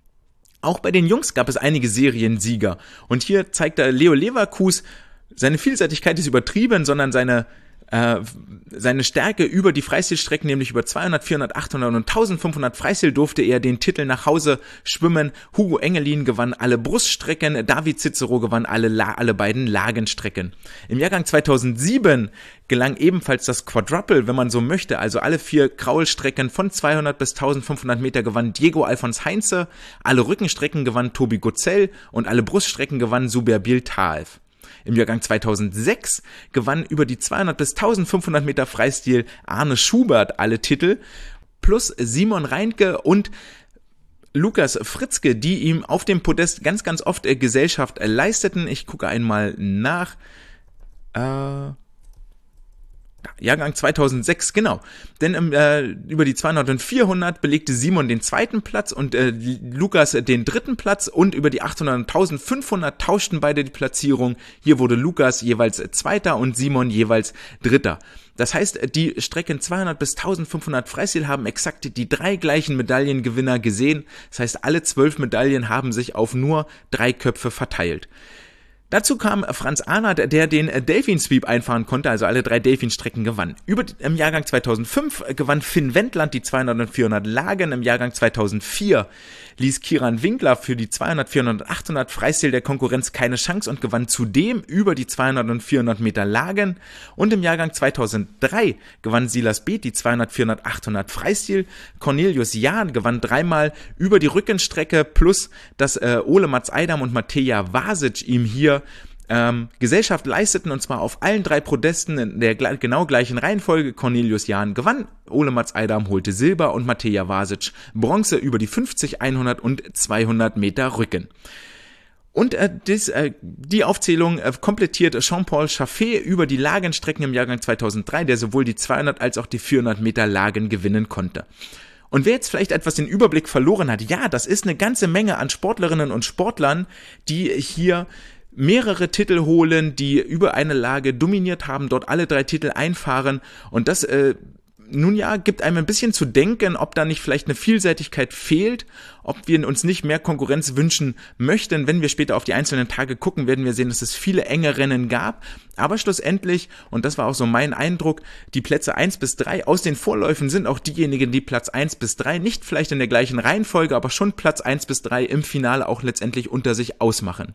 Auch bei den Jungs gab es einige Seriensieger und hier zeigte Leo Leverkus, seine Vielseitigkeit ist übertrieben, sondern seine Äh, seine Stärke über die Freistilstrecken, nämlich über zweihundert, vierhundert, achthundert und eintausendfünfhundert Freistil durfte er den Titel nach Hause schwimmen. Hugo Engelin gewann alle Bruststrecken, David Cicero gewann alle, La- alle beiden Lagenstrecken. Im Jahrgang zweitausendsieben gelang ebenfalls das Quadruple, wenn man so möchte, also alle vier Kraulstrecken von zweihundert bis eintausendfünfhundert Meter gewann Diego Alfons Heinze, alle Rückenstrecken gewann Tobi Gozell und alle Bruststrecken gewann Suber Biltaev. Im Jahrgang zweitausendsechs gewann über die zweihundert bis eintausendfünfhundert Meter Freistil Arne Schubert alle Titel, plus Simon Reinke und Lukas Fritzke, die ihm auf dem Podest ganz, ganz oft äh, Gesellschaft äh, leisteten. Ich gucke einmal nach. Äh... Jahrgang zweitausendsechs, genau. Denn äh, über die zweihundert und vierhundert belegte Simon den zweiten Platz und äh, Lukas den dritten Platz, und über die achthundert und eintausendfünfhundert tauschten beide die Platzierung. Hier wurde Lukas jeweils Zweiter und Simon jeweils Dritter. Das heißt, die Strecken zweihundert bis eintausendfünfhundert Freistil haben exakt die drei gleichen Medaillengewinner gesehen. Das heißt, alle zwölf Medaillen haben sich auf nur drei Köpfe verteilt. Dazu kam Franz Arnert, der den Delfin Sweep einfahren konnte, also alle drei Delfin-Strecken gewann. Über, Im Jahrgang zweitausendfünf gewann Finn Wendland die zweihundert und vierhundert Lagen. Im Jahrgang zweitausendvier ließ Kieran Winkler für die zweihundert, vierhundert und achthundert Freistil der Konkurrenz keine Chance und gewann zudem über die zweihundert und vierhundert Meter Lagen. Und im Jahrgang zweitausenddrei gewann Silas Beeth die zweihundert, vierhundert, achthundert Freistil. Cornelius Jahn gewann dreimal über die Rückenstrecke, plus dass äh, Ole Mats Eidam und Mateja Vasic ihm hier Ähm, Gesellschaft leisteten, und zwar auf allen drei Podesten in der gle- genau gleichen Reihenfolge. Cornelius Jahn gewann, Ole Mats Eidam holte Silber und Mateja Vasic Bronze über die fünfzig, hundert und zweihundert Meter Rücken. Und äh, dies, äh, die Aufzählung äh, komplettiert Jean-Paul Chaffet über die Lagenstrecken im Jahrgang zweitausenddrei, der sowohl die zweihundert als auch die vierhundert Meter Lagen gewinnen konnte. Und wer jetzt vielleicht etwas den Überblick verloren hat, ja, das ist eine ganze Menge an Sportlerinnen und Sportlern, die hier mehrere Titel holen, die über eine Lage dominiert haben, dort alle drei Titel einfahren, und das, äh, nun ja, gibt einem ein bisschen zu denken, ob da nicht vielleicht eine Vielseitigkeit fehlt, ob wir uns nicht mehr Konkurrenz wünschen möchten. Wenn wir später auf die einzelnen Tage gucken, werden wir sehen, dass es viele enge Rennen gab, aber schlussendlich, und das war auch so mein Eindruck, die Plätze eins bis drei aus den Vorläufen sind auch diejenigen, die Platz eins bis drei, nicht vielleicht in der gleichen Reihenfolge, aber schon Platz eins bis drei im Finale auch letztendlich unter sich ausmachen.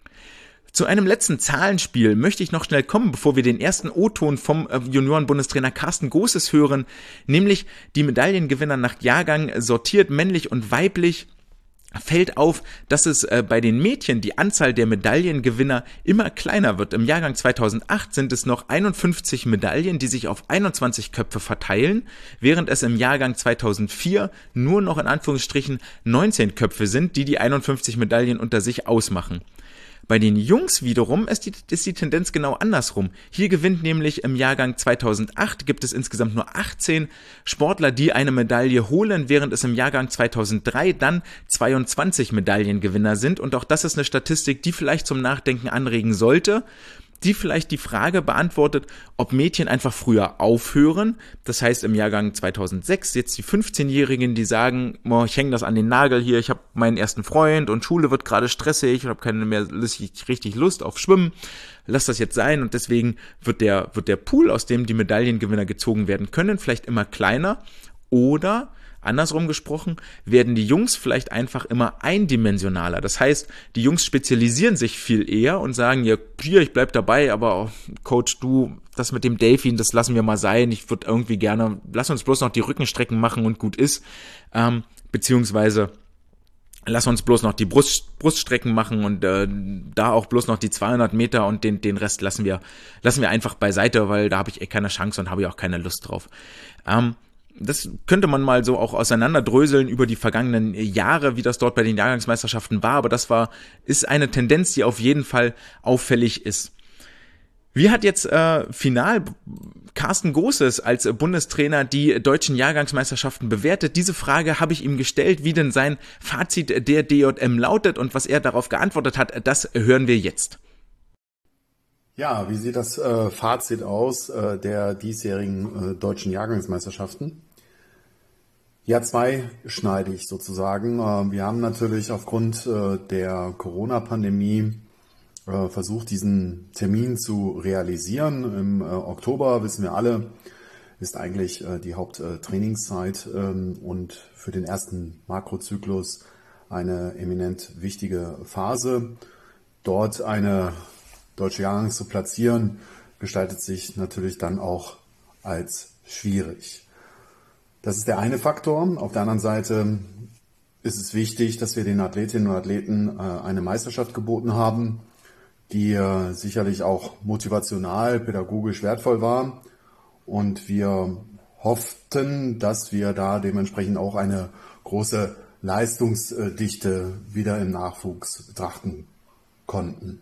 Zu einem letzten Zahlenspiel möchte ich noch schnell kommen, bevor wir den ersten O-Ton vom Junioren-Bundestrainer Carsten Gosses hören, nämlich die Medaillengewinner nach Jahrgang sortiert, männlich und weiblich. Fällt auf, dass es äh, bei den Mädchen die Anzahl der Medaillengewinner immer kleiner wird. Im Jahrgang zweitausendacht sind es noch einundfünfzig Medaillen, die sich auf einundzwanzig Köpfe verteilen, während es im Jahrgang zweitausendvier nur noch in Anführungsstrichen neunzehn Köpfe sind, die die einundfünfzig Medaillen unter sich ausmachen. Bei den Jungs wiederum ist die, ist die Tendenz genau andersrum. Hier gewinnt nämlich im Jahrgang zweitausendacht, gibt es insgesamt nur achtzehn Sportler, die eine Medaille holen, während es im Jahrgang zweitausenddrei dann zweiundzwanzig Medaillengewinner sind. Und auch das ist eine Statistik, die vielleicht zum Nachdenken anregen sollte, die vielleicht die Frage beantwortet, ob Mädchen einfach früher aufhören. Das heißt, im Jahrgang zweitausendsechs jetzt die fünfzehnjährigen, die sagen, oh, ich hänge das an den Nagel hier, ich habe meinen ersten Freund und Schule wird gerade stressig und habe keine mehr richtig Lust auf Schwimmen. Lass das jetzt sein, und deswegen wird der, wird der Pool, aus dem die Medaillengewinner gezogen werden können, vielleicht immer kleiner, oder andersrum gesprochen, werden die Jungs vielleicht einfach immer eindimensionaler. Das heißt, die Jungs spezialisieren sich viel eher und sagen, ja, hier, ich bleib dabei, aber oh, Coach, du, das mit dem Delfin, das lassen wir mal sein. Ich würde irgendwie gerne, lass uns bloß noch die Rückenstrecken machen und gut ist. Ähm, beziehungsweise lass uns bloß noch die Brust, Bruststrecken machen und äh, da auch bloß noch die zweihundert Meter, und den, den Rest lassen wir, lassen wir einfach beiseite, weil da habe ich eh keine Chance und habe ich auch keine Lust drauf. Ähm, Das könnte man mal so auch auseinanderdröseln über die vergangenen Jahre, wie das dort bei den Jahrgangsmeisterschaften war, aber das war, ist eine Tendenz, die auf jeden Fall auffällig ist. Wie hat jetzt äh, final Carsten Gosses als Bundestrainer die deutschen Jahrgangsmeisterschaften bewertet? Diese Frage habe ich ihm gestellt, wie denn sein Fazit der D J M lautet, und was er darauf geantwortet hat, das hören wir jetzt. Ja, wie sieht das äh, Fazit aus äh, der diesjährigen äh, deutschen Jahrgangsmeisterschaften? Ja, zweischneidig sozusagen. Äh, wir haben natürlich aufgrund äh, der Corona-Pandemie äh, versucht, diesen Termin zu realisieren. Im äh, Oktober, wissen wir alle, ist eigentlich äh, die Haupttrainingszeit ähm, und für den ersten Makrozyklus eine eminent wichtige Phase. Dort eine deutsche Jahrgangs zu platzieren, gestaltet sich natürlich dann auch als schwierig. Das ist der eine Faktor. Auf der anderen Seite ist es wichtig, dass wir den Athletinnen und Athleten eine Meisterschaft geboten haben, die sicherlich auch motivational, pädagogisch wertvoll war. Und wir hofften, dass wir da dementsprechend auch eine große Leistungsdichte wieder im Nachwuchs betrachten konnten.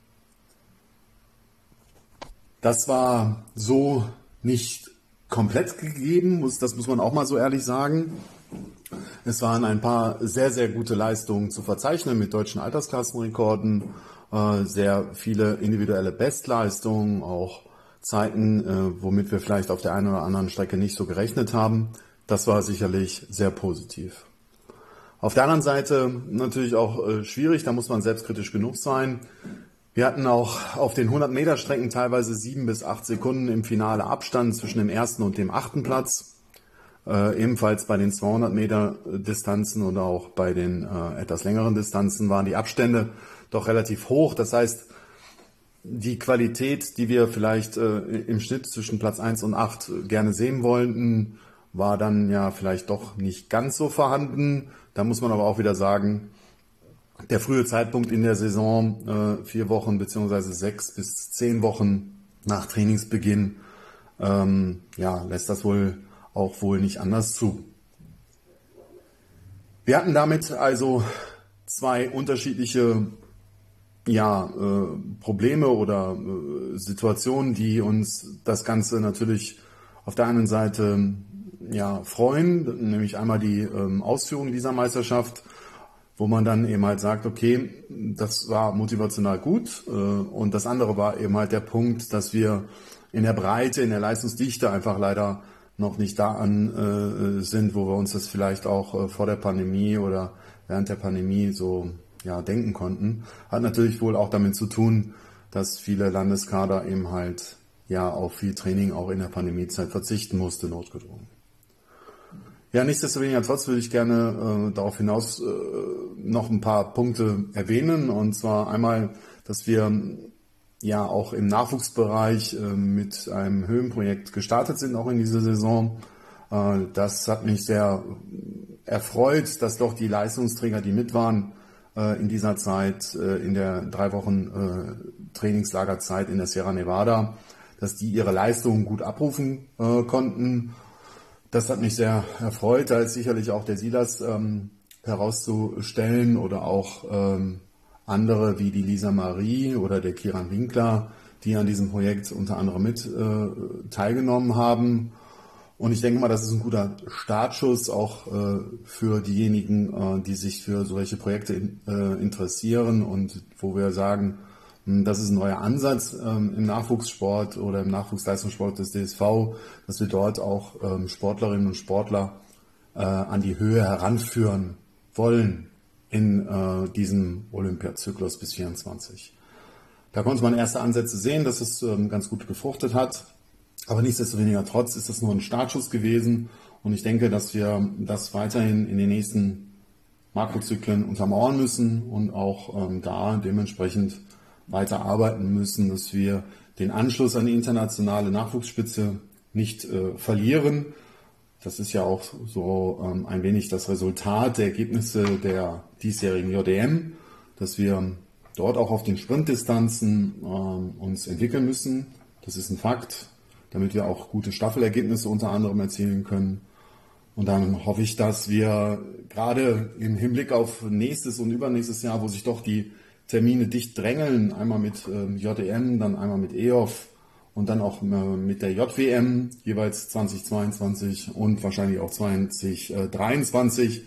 Das war so nicht komplett gegeben, das muss man auch mal so ehrlich sagen. Es waren ein paar sehr, sehr gute Leistungen zu verzeichnen mit deutschen Altersklassenrekorden, sehr viele individuelle Bestleistungen, auch Zeiten, womit wir vielleicht auf der einen oder anderen Strecke nicht so gerechnet haben. Das war sicherlich sehr positiv. Auf der anderen Seite natürlich auch schwierig, da muss man selbstkritisch genug sein. Wir hatten auch auf den hundert Meter Strecken teilweise sieben bis acht Sekunden im Finale Abstand zwischen dem ersten und dem achten Platz. Äh, ebenfalls bei den zweihundert Meter Distanzen oder auch bei den äh, etwas längeren Distanzen waren die Abstände doch relativ hoch. Das heißt, die Qualität, die wir vielleicht äh, im Schnitt zwischen Platz eins und acht gerne sehen wollten, war dann ja vielleicht doch nicht ganz so vorhanden. Da muss man aber auch wieder sagen, der frühe Zeitpunkt in der Saison, äh, vier Wochen beziehungsweise sechs bis zehn Wochen nach Trainingsbeginn, ähm, ja, lässt das wohl auch wohl nicht anders zu. Wir hatten damit also zwei unterschiedliche ja, äh, Probleme oder äh, Situationen, die uns das Ganze natürlich auf der einen Seite ja, freuen, nämlich einmal die ähm, Ausführung dieser Meisterschaft, wo man dann eben halt sagt, okay, das war motivational gut, äh, und das andere war eben halt der Punkt, dass wir in der Breite, in der Leistungsdichte einfach leider noch nicht da an äh, sind, wo wir uns das vielleicht auch äh, vor der Pandemie oder während der Pandemie so ja, denken konnten. Hat natürlich wohl auch damit zu tun, dass viele Landeskader eben halt ja auf viel Training auch in der Pandemiezeit verzichten musste, notgedrungen. Ja, nichtsdestoweniger trotz würde ich gerne äh, darauf hinaus äh, noch ein paar Punkte erwähnen. Und zwar einmal, dass wir ja auch im Nachwuchsbereich äh, mit einem Höhenprojekt gestartet sind, auch in dieser Saison. Äh, das hat mich sehr erfreut, dass doch die Leistungsträger, die mit waren äh, in dieser Zeit, äh, in der drei Wochen äh, Trainingslagerzeit in der Sierra Nevada, dass die ihre Leistungen gut abrufen äh, konnten. Das hat mich sehr erfreut. Da ist sicherlich auch der Silas ähm, herauszustellen oder auch ähm, andere wie die Lisa Marie oder der Kieran Winkler, die an diesem Projekt unter anderem mit äh, teilgenommen haben. Und ich denke mal, das ist ein guter Startschuss auch äh, für diejenigen, äh, die sich für solche Projekte in, äh, interessieren und wo wir sagen, das ist ein neuer Ansatz ähm, im Nachwuchssport oder im Nachwuchsleistungssport des D S V, dass wir dort auch ähm, Sportlerinnen und Sportler äh, an die Höhe heranführen wollen in äh, diesem Olympiazyklus bis vierundzwanzig. Da konnte man erste Ansätze sehen, dass es ähm, ganz gut gefruchtet hat. Aber nichtsdestoweniger trotz ist das nur ein Startschuss gewesen. Und ich denke, dass wir das weiterhin in den nächsten Makrozyklen untermauern müssen und auch ähm, da dementsprechend weiter arbeiten müssen, dass wir den Anschluss an die internationale Nachwuchsspitze nicht äh, verlieren. Das ist ja auch so ähm, ein wenig das Resultat der Ergebnisse der diesjährigen J D M, dass wir dort auch auf den Sprintdistanzen ähm, uns entwickeln müssen. Das ist ein Fakt, damit wir auch gute Staffelergebnisse unter anderem erzielen können. Und dann hoffe ich, dass wir gerade im Hinblick auf nächstes und übernächstes Jahr, wo sich doch die Termine dicht drängeln, einmal mit ähm, J D M, dann einmal mit E O F und dann auch äh, mit der J W M, jeweils zwanzig zweiundzwanzig und wahrscheinlich auch zwanzig dreiundzwanzig,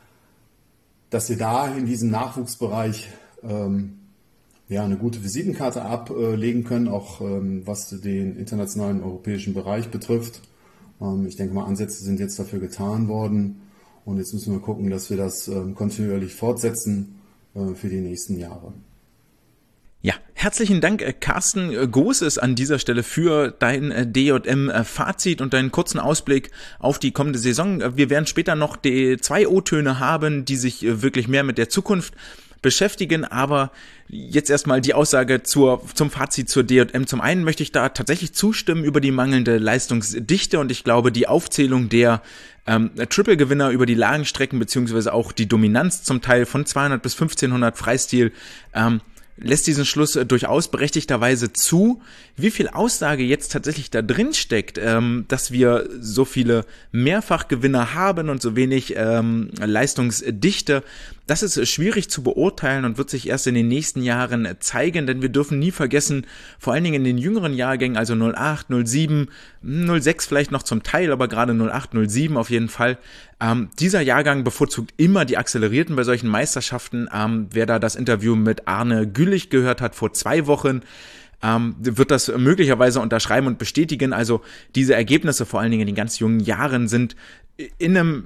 dass wir da in diesem Nachwuchsbereich ähm, ja, eine gute Visitenkarte ablegen können, auch ähm, was den internationalen europäischen Bereich betrifft. Ähm, ich denke mal, Ansätze sind jetzt dafür getan worden und jetzt müssen wir gucken, dass wir das ähm, kontinuierlich fortsetzen für die nächsten Jahre. Ja, herzlichen Dank, Carsten Gooses, an dieser Stelle für dein D J M-Fazit und deinen kurzen Ausblick auf die kommende Saison. Wir werden später noch die zwei O-Töne haben, die sich wirklich mehr mit der Zukunft beschäftigen, aber jetzt erstmal die Aussage zur, zum Fazit zur D J M. Zum einen möchte ich da tatsächlich zustimmen über die mangelnde Leistungsdichte und ich glaube, die Aufzählung der ähm, Triple-Gewinner über die Lagenstrecken beziehungsweise auch die Dominanz zum Teil von zweihundert bis fünfzehnhundert Freistil ähm, lässt diesen Schluss äh, durchaus berechtigterweise zu. Wie viel Aussage jetzt tatsächlich da drin steckt, ähm, dass wir so viele Mehrfachgewinner haben und so wenig ähm, Leistungsdichte, das ist schwierig zu beurteilen und wird sich erst in den nächsten Jahren zeigen, denn wir dürfen nie vergessen, vor allen Dingen in den jüngeren Jahrgängen, also null acht, null sieben, null sechs vielleicht noch zum Teil, aber gerade null acht, null sieben auf jeden Fall, ähm, dieser Jahrgang bevorzugt immer die Accelerierten bei solchen Meisterschaften. Ähm, wer da das Interview mit Arne Güllich gehört hat vor zwei Wochen, ähm, wird das möglicherweise unterschreiben und bestätigen. Also diese Ergebnisse, vor allen Dingen in den ganz jungen Jahren, sind in einem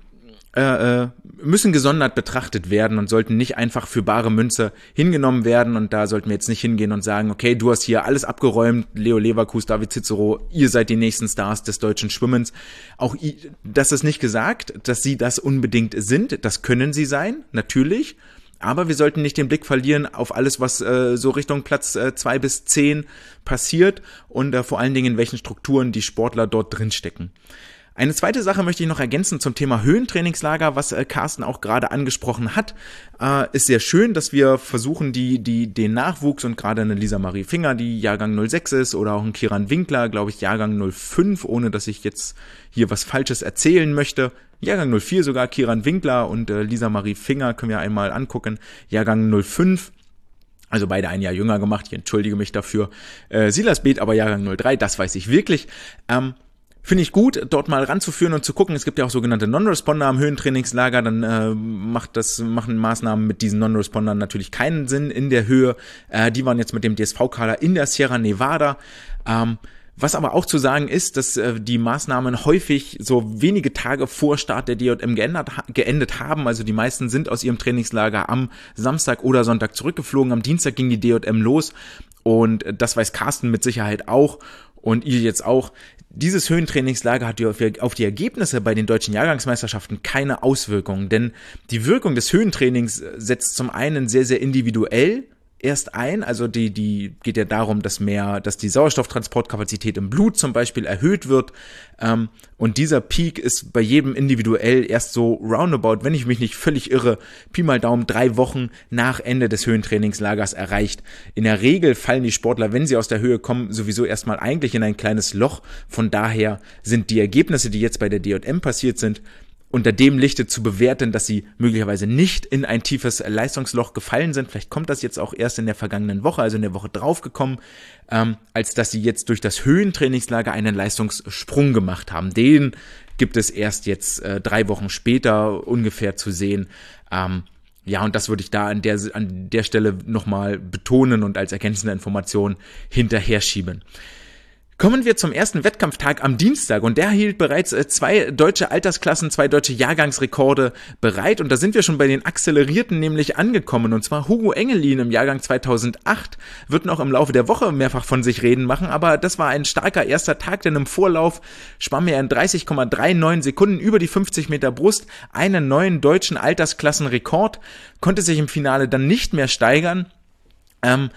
Äh, müssen gesondert betrachtet werden und sollten nicht einfach für bare Münze hingenommen werden, und da sollten wir jetzt nicht hingehen und sagen, okay, du hast hier alles abgeräumt, Leo Leverkus, David Cicero, ihr seid die nächsten Stars des deutschen Schwimmens. Auch das ist nicht gesagt, dass sie das unbedingt sind, das können sie sein, natürlich, aber wir sollten nicht den Blick verlieren auf alles, was äh, so Richtung Platz äh, zwei bis zehn passiert und äh, vor allen Dingen in welchen Strukturen die Sportler dort drin stecken. Eine zweite Sache möchte ich noch ergänzen zum Thema Höhentrainingslager, was äh, Carsten auch gerade angesprochen hat. Äh, ist sehr schön, dass wir versuchen, die die den Nachwuchs und gerade eine Lisa Marie Finger, die Jahrgang null sechs ist, oder auch ein Kieran Winkler, glaube ich, Jahrgang null fünf, ohne dass ich jetzt hier was Falsches erzählen möchte. Jahrgang null vier sogar, Kieran Winkler, und äh, Lisa Marie Finger können wir einmal angucken. Jahrgang null fünf. Also beide ein Jahr jünger gemacht, ich entschuldige mich dafür. Äh, Silas Beeth aber Jahrgang null drei, das weiß ich wirklich. Ähm, Finde ich gut, dort mal ranzuführen und zu gucken. Es gibt ja auch sogenannte Non-Responder am Höhentrainingslager. Dann äh, macht das machen Maßnahmen mit diesen Non-Respondern natürlich keinen Sinn in der Höhe. Äh, die waren jetzt mit dem D S V-Kader in der Sierra Nevada. Ähm, was aber auch zu sagen ist, dass äh, die Maßnahmen häufig so wenige Tage vor Start der D J M geändert, geendet haben. Also die meisten sind aus ihrem Trainingslager am Samstag oder Sonntag zurückgeflogen. Am Dienstag ging die D J M los. Und das weiß Carsten mit Sicherheit auch. Und ihr jetzt auch. Dieses Höhentrainingslager hat auf die Ergebnisse bei den deutschen Jahrgangsmeisterschaften keine Auswirkungen, denn die Wirkung des Höhentrainings setzt zum einen sehr, sehr individuell erst ein, also die, die geht ja darum, dass mehr, dass die Sauerstofftransportkapazität im Blut zum Beispiel erhöht wird, ähm, und dieser Peak ist bei jedem individuell erst so roundabout, wenn ich mich nicht völlig irre, Pi mal Daumen, drei Wochen nach Ende des Höhentrainingslagers erreicht. In der Regel fallen die Sportler, wenn sie aus der Höhe kommen, sowieso erstmal eigentlich in ein kleines Loch, von daher sind die Ergebnisse, die jetzt bei der D J M passiert sind, unter dem Lichte zu bewerten, dass sie möglicherweise nicht in ein tiefes Leistungsloch gefallen sind. Vielleicht kommt das jetzt auch erst in der vergangenen Woche, also in der Woche drauf gekommen, ähm, als dass sie jetzt durch das Höhentrainingslager einen Leistungssprung gemacht haben. Den gibt es erst jetzt äh, drei Wochen später ungefähr zu sehen. Ähm, ja, und das würde ich da an der, an der Stelle nochmal betonen und als ergänzende Information hinterher schieben. Kommen wir zum ersten Wettkampftag am Dienstag, und der hielt bereits zwei deutsche Altersklassen, zwei deutsche Jahrgangsrekorde bereit, und da sind wir schon bei den Accelerierten nämlich angekommen, und zwar Hugo Engelin im Jahrgang zweitausendacht wird noch im Laufe der Woche mehrfach von sich reden machen, aber das war ein starker erster Tag, denn im Vorlauf schwamm er in dreißig Komma neununddreißig Sekunden über die fünfzig Meter Brust einen neuen deutschen Altersklassenrekord, konnte sich im Finale dann nicht mehr steigern, ähm,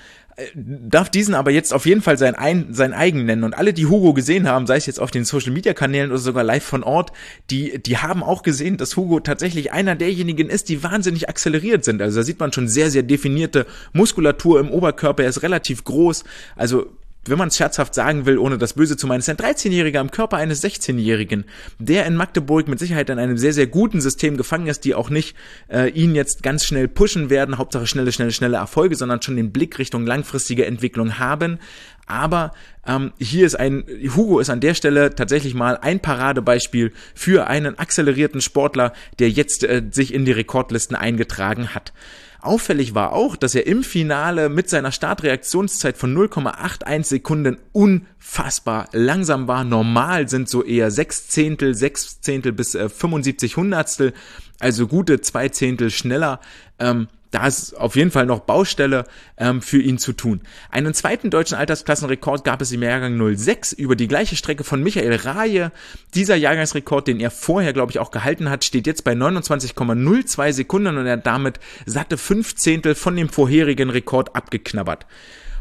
darf diesen aber jetzt auf jeden Fall sein, ein, sein eigen nennen, und alle, die Hugo gesehen haben, sei es jetzt auf den Social-Media-Kanälen oder sogar live von Ort, die die haben auch gesehen, dass Hugo tatsächlich einer derjenigen ist, die wahnsinnig akzeleriert sind. Also da sieht man schon sehr, sehr definierte Muskulatur im Oberkörper, er ist relativ groß, also wenn man es scherzhaft sagen will, ohne das Böse zu meinen, ist ein dreizehnjähriger im Körper eines sechzehnjährigen, der in Magdeburg mit Sicherheit in einem sehr, sehr guten System gefangen ist, die auch nicht äh, ihn jetzt ganz schnell pushen werden, Hauptsache schnelle, schnelle, schnelle Erfolge, sondern schon den Blick Richtung langfristige Entwicklung haben. Aber ähm, hier ist ein, Hugo ist an der Stelle tatsächlich mal ein Paradebeispiel für einen akzelerierten Sportler, der jetzt äh, sich in die Rekordlisten eingetragen hat. Auffällig war auch, dass er im Finale mit seiner Startreaktionszeit von null Komma einundachtzig Sekunden unfassbar langsam war. Normal sind so eher sechs Zehntel, sechs Zehntel bis äh, fünfundsiebzig Hundertstel, also gute zwei Zehntel schneller. Ähm, Da ist auf jeden Fall noch Baustelle ähm, für ihn zu tun. Einen zweiten deutschen Altersklassenrekord gab es im Jahrgang null sechs über die gleiche Strecke von Michael Rahe. Dieser Jahrgangsrekord, den er vorher, glaube ich, auch gehalten hat, steht jetzt bei neunundzwanzig Komma null zwei Sekunden und er hat damit satte fünf Zehntel von dem vorherigen Rekord abgeknabbert.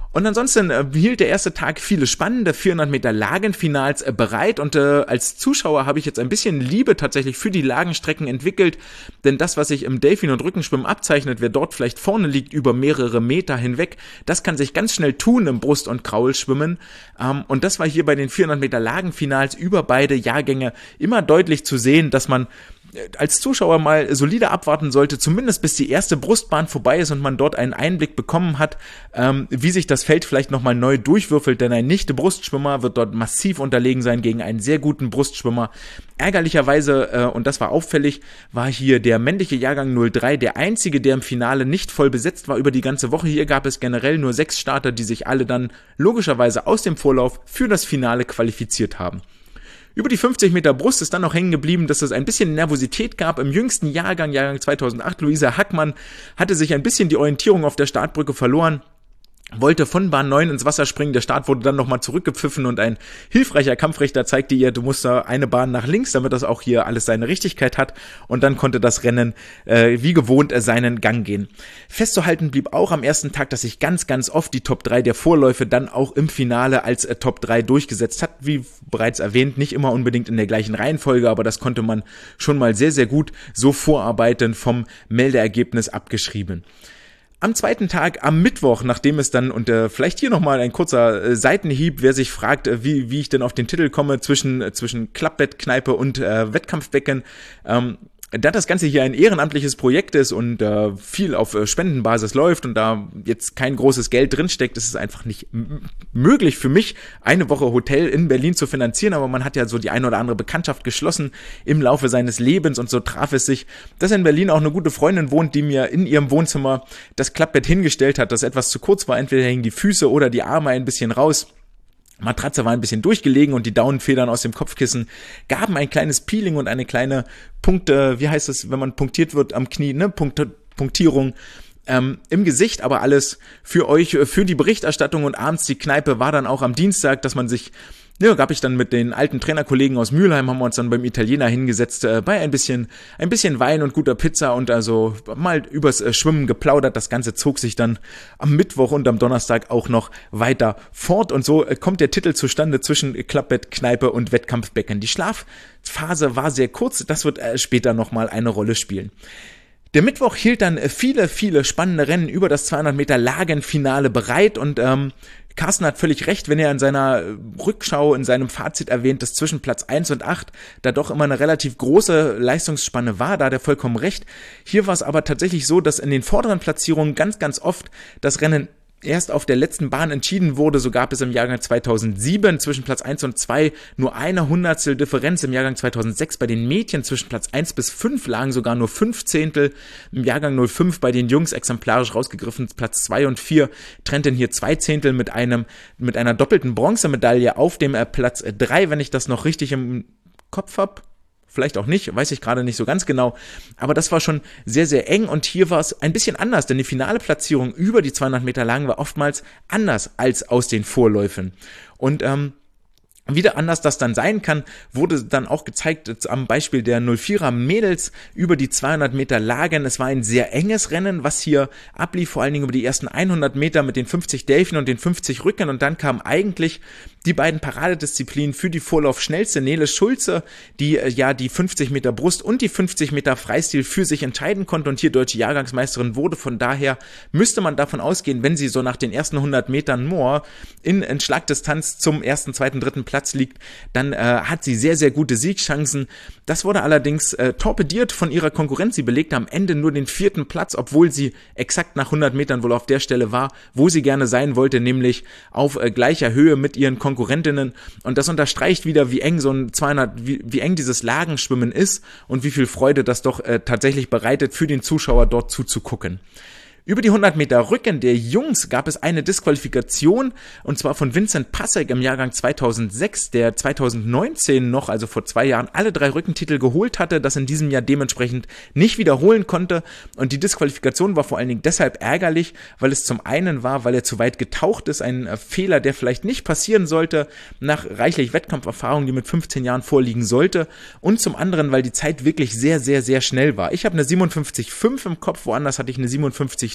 Und ansonsten äh, hielt der erste Tag viele spannende vierhundert Meter Lagenfinals äh, bereit und äh, als Zuschauer habe ich jetzt ein bisschen Liebe tatsächlich für die Lagenstrecken entwickelt, denn das, was sich im Delfin- und Rückenschwimmen abzeichnet, wer dort vielleicht vorne liegt über mehrere Meter hinweg, das kann sich ganz schnell tun im Brust- und Kraulschwimmen ähm, und das war hier bei den vierhundert Meter Lagenfinals über beide Jahrgänge immer deutlich zu sehen, dass man als Zuschauer mal solide abwarten sollte, zumindest bis die erste Brustbahn vorbei ist und man dort einen Einblick bekommen hat, ähm, wie sich das Feld vielleicht nochmal neu durchwürfelt, denn ein Nicht-Brustschwimmer wird dort massiv unterlegen sein gegen einen sehr guten Brustschwimmer. Ärgerlicherweise, äh, und das war auffällig, war hier der männliche Jahrgang null drei der einzige, der im Finale nicht voll besetzt war über die ganze Woche. Hier gab es generell nur sechs Starter, die sich alle dann logischerweise aus dem Vorlauf für das Finale qualifiziert haben. Über die fünfzig Meter Brust ist dann noch hängen geblieben, dass es ein bisschen Nervosität gab. Im jüngsten Jahrgang, Jahrgang zweitausendacht, Luisa Hackmann hatte sich ein bisschen die Orientierung auf der Startbrücke verloren, wollte von Bahn neun ins Wasser springen, der Start wurde dann nochmal zurückgepfiffen und ein hilfreicher Kampfrichter zeigte ihr, du musst da eine Bahn nach links, damit das auch hier alles seine Richtigkeit hat und dann konnte das Rennen äh, wie gewohnt äh, seinen Gang gehen. Festzuhalten blieb auch am ersten Tag, dass sich ganz, ganz oft die Top drei der Vorläufe dann auch im Finale als äh, Top drei durchgesetzt hat, wie bereits erwähnt, nicht immer unbedingt in der gleichen Reihenfolge, aber das konnte man schon mal sehr, sehr gut so vorarbeiten vom Meldeergebnis abgeschrieben. Am zweiten Tag, am Mittwoch, nachdem es dann, und äh, vielleicht hier nochmal ein kurzer äh, Seitenhieb, wer sich fragt, äh, wie wie ich denn auf den Titel komme, zwischen äh, zwischen Klappbettkneipe und äh, Wettkampfbecken, ähm, da das Ganze hier ein ehrenamtliches Projekt ist und äh, viel auf äh, Spendenbasis läuft und da jetzt kein großes Geld drinsteckt, ist es einfach nicht m- möglich für mich, eine Woche Hotel in Berlin zu finanzieren, aber man hat ja so die eine oder andere Bekanntschaft geschlossen im Laufe seines Lebens und so traf es sich, dass in Berlin auch eine gute Freundin wohnt, die mir in ihrem Wohnzimmer das Klappbett hingestellt hat, das etwas zu kurz war, entweder hängen die Füße oder die Arme ein bisschen raus. Matratze war ein bisschen durchgelegen und die Daunenfedern aus dem Kopfkissen gaben ein kleines Peeling und eine kleine Punkte, wie heißt es, wenn man punktiert wird am Knie, ne, Punkte, Punktierung ähm, im Gesicht, aber alles für euch, für die Berichterstattung und abends die Kneipe war dann auch am Dienstag, dass man sich, ja, gab ich dann mit den alten Trainerkollegen aus Mülheim, haben wir uns dann beim Italiener hingesetzt, äh, bei ein bisschen, ein bisschen Wein und guter Pizza und also mal übers äh, Schwimmen geplaudert. Das Ganze zog sich dann am Mittwoch und am Donnerstag auch noch weiter fort und so äh, kommt der Titel zustande zwischen Klappbett, Kneipe und Wettkampfbecken. Die Schlafphase war sehr kurz, das wird äh, später nochmal eine Rolle spielen. Der Mittwoch hielt dann viele, viele spannende Rennen über das zweihundert Meter Lagenfinale bereit und ähm, Carsten hat völlig recht, wenn er in seiner Rückschau, in seinem Fazit erwähnt, dass zwischen Platz eins und acht da doch immer eine relativ große Leistungsspanne war, da hat er vollkommen recht. Hier war es aber tatsächlich so, dass in den vorderen Platzierungen ganz, ganz oft das Rennen erst auf der letzten Bahn entschieden wurde. So gab es im Jahrgang zweitausendsieben zwischen Platz eins und zwei nur eine Hundertstel Differenz. Im Jahrgang zweitausendsechs bei den Mädchen zwischen Platz eins bis fünf lagen sogar nur fünf Zehntel. Im Jahrgang null fünf bei den Jungs exemplarisch rausgegriffen Platz zwei und vier trennten hier zwei Zehntel mit einem mit einer doppelten Bronzemedaille auf dem äh, Platz drei, wenn ich das noch richtig im Kopf habe. Vielleicht auch nicht, weiß ich gerade nicht so ganz genau, aber das war schon sehr, sehr eng und hier war es ein bisschen anders, denn die finale Platzierung über die zweihundert Meter Lagen war oftmals anders als aus den Vorläufen und ähm, wieder anders das dann sein kann, wurde dann auch gezeigt am Beispiel der null vierer Mädels über die zweihundert Meter Lagen. Es war ein sehr enges Rennen, was hier ablief, vor allen Dingen über die ersten hundert Meter mit den fünfzig Delfin und den fünfzig Rücken und dann kamen eigentlich die beiden Paradedisziplinen für die Vorlaufschnellste, Nele Schulze, die äh, ja die fünfzig Meter Brust und die fünfzig Meter Freistil für sich entscheiden konnte und hier deutsche Jahrgangsmeisterin wurde. Von daher müsste man davon ausgehen, wenn sie so nach den ersten hundert Metern more in, in Schlagdistanz zum ersten, zweiten, dritten Platz liegt, dann äh, hat sie sehr, sehr gute Siegchancen. Das wurde allerdings äh, torpediert von ihrer Konkurrenz. Sie belegte am Ende nur den vierten Platz, obwohl sie exakt nach hundert Metern wohl auf der Stelle war, wo sie gerne sein wollte, nämlich auf äh, gleicher Höhe mit ihren Konkurrentinnen. Und das unterstreicht wieder, wie eng so ein zweihundert, wie, wie eng dieses Lagenschwimmen ist und wie viel Freude das doch äh, tatsächlich bereitet, für den Zuschauer dort zuzugucken. Über die hundert Meter Rücken der Jungs gab es eine Disqualifikation und zwar von Vincent Passek im Jahrgang zweitausendsechs, der zweitausendneunzehn noch, also vor zwei Jahren, alle drei Rückentitel geholt hatte, das in diesem Jahr dementsprechend nicht wiederholen konnte und die Disqualifikation war vor allen Dingen deshalb ärgerlich, weil es zum einen war, weil er zu weit getaucht ist, ein äh, Fehler, der vielleicht nicht passieren sollte, nach reichlich Wettkampferfahrung, die mit fünfzehn Jahren vorliegen sollte und zum anderen, weil die Zeit wirklich sehr, sehr, sehr schnell war. Ich habe eine siebenundfünfzig Komma fünf im Kopf, woanders hatte ich eine siebenundfünfzig Komma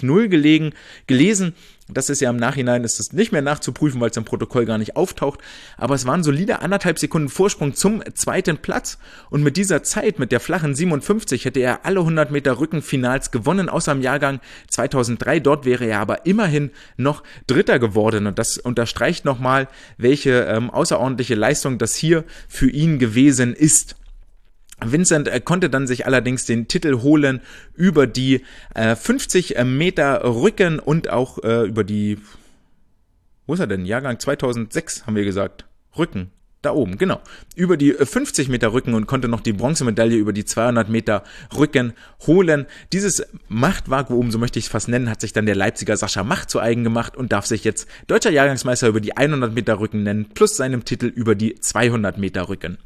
null gelegen, gelesen. Das ist ja im Nachhinein, ist das nicht mehr nachzuprüfen, weil es im Protokoll gar nicht auftaucht. Aber es waren solide anderthalb Sekunden Vorsprung zum zweiten Platz. Und mit dieser Zeit, mit der flachen siebenundfünfzig, hätte er alle hundert Meter Rückenfinals gewonnen, außer im Jahrgang zweitausenddrei. Dort wäre er aber immerhin noch Dritter geworden. Und das unterstreicht nochmal, welche ähm, außerordentliche Leistung das hier für ihn gewesen ist. Vincent äh, konnte dann sich allerdings den Titel holen über die äh, fünfzig Meter Rücken und auch äh, über die, wo ist er denn? Jahrgang zweitausendsechs haben wir gesagt. Rücken. Da oben, genau. Über die fünfzig Meter Rücken und konnte noch die Bronzemedaille über die zweihundert Meter Rücken holen. Dieses Machtvakuum, so möchte ich es fast nennen, hat sich dann der Leipziger Sascha Macht zu eigen gemacht und darf sich jetzt deutscher Jahrgangsmeister über die hundert Meter Rücken nennen, plus seinem Titel über die zweihundert Meter Rücken.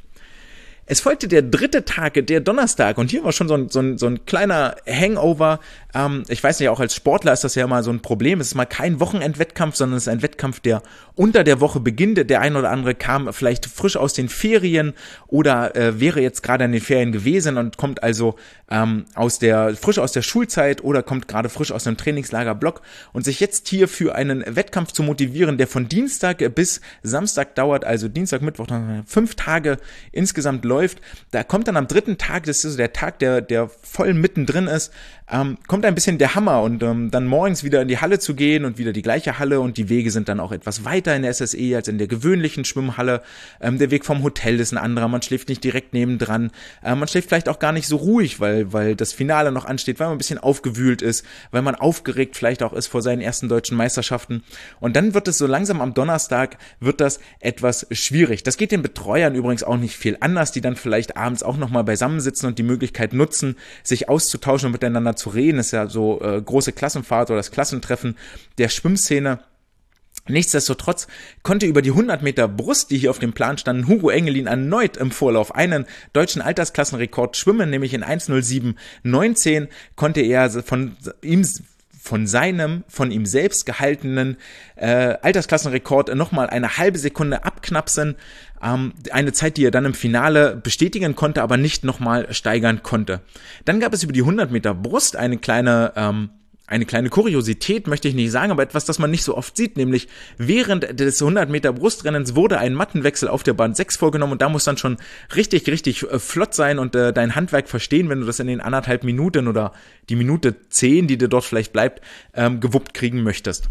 Es folgte der dritte Tag, der Donnerstag, und hier war schon so ein, so ein, so ein kleiner Hangover. Ähm, ich weiß nicht, auch als Sportler ist das ja immer so ein Problem. Es ist mal kein Wochenendwettkampf, sondern es ist ein Wettkampf, der unter der Woche beginnt. Der ein oder andere kam vielleicht frisch aus den Ferien oder äh, wäre jetzt gerade in den Ferien gewesen und kommt also ähm, aus der frisch aus der Schulzeit oder kommt gerade frisch aus einem Trainingslagerblock, und sich jetzt hier für einen Wettkampf zu motivieren, der von Dienstag bis Samstag dauert, also Dienstag, Mittwoch, fünf Tage insgesamt läuft. Läuft, da kommt dann am dritten Tag, das ist so der Tag, der der voll mittendrin ist, ähm, kommt ein bisschen der Hammer, und ähm, dann morgens wieder in die Halle zu gehen und wieder die gleiche Halle, und die Wege sind dann auch etwas weiter in der S S E als in der gewöhnlichen Schwimmhalle. Ähm, der Weg vom Hotel ist ein anderer, man schläft nicht direkt nebendran, äh, man schläft vielleicht auch gar nicht so ruhig, weil weil das Finale noch ansteht, weil man ein bisschen aufgewühlt ist, weil man aufgeregt vielleicht auch ist vor seinen ersten deutschen Meisterschaften, und dann wird es so langsam am Donnerstag, wird das etwas schwierig. Das geht den Betreuern übrigens auch nicht viel anders, die dann vielleicht abends auch nochmal beisammensitzen und die Möglichkeit nutzen, sich auszutauschen und miteinander zu reden. Das ist ja so äh, große Klassenfahrt oder das Klassentreffen der Schwimmszene. Nichtsdestotrotz konnte über die hundert Meter Brust, die hier auf dem Plan standen, Hugo Engelin erneut im Vorlauf einen deutschen Altersklassenrekord schwimmen, nämlich in eins null sieben neunzehn konnte er von ihm von seinem, von ihm selbst gehaltenen äh, Altersklassenrekord nochmal eine halbe Sekunde abknapsen. Ähm, eine Zeit, die er dann im Finale bestätigen konnte, aber nicht nochmal steigern konnte. Dann gab es über die hundert Meter Brust eine kleine ähm, Eine kleine Kuriosität, möchte ich nicht sagen, aber etwas, das man nicht so oft sieht, nämlich während des hundert Meter Brustrennens wurde ein Mattenwechsel auf der Bahn sechs vorgenommen, und da muss dann schon richtig, richtig äh, flott sein und äh, dein Handwerk verstehen, wenn du das in den anderthalb Minuten oder die Minute zehn, die dir dort vielleicht bleibt, ähm, gewuppt kriegen möchtest.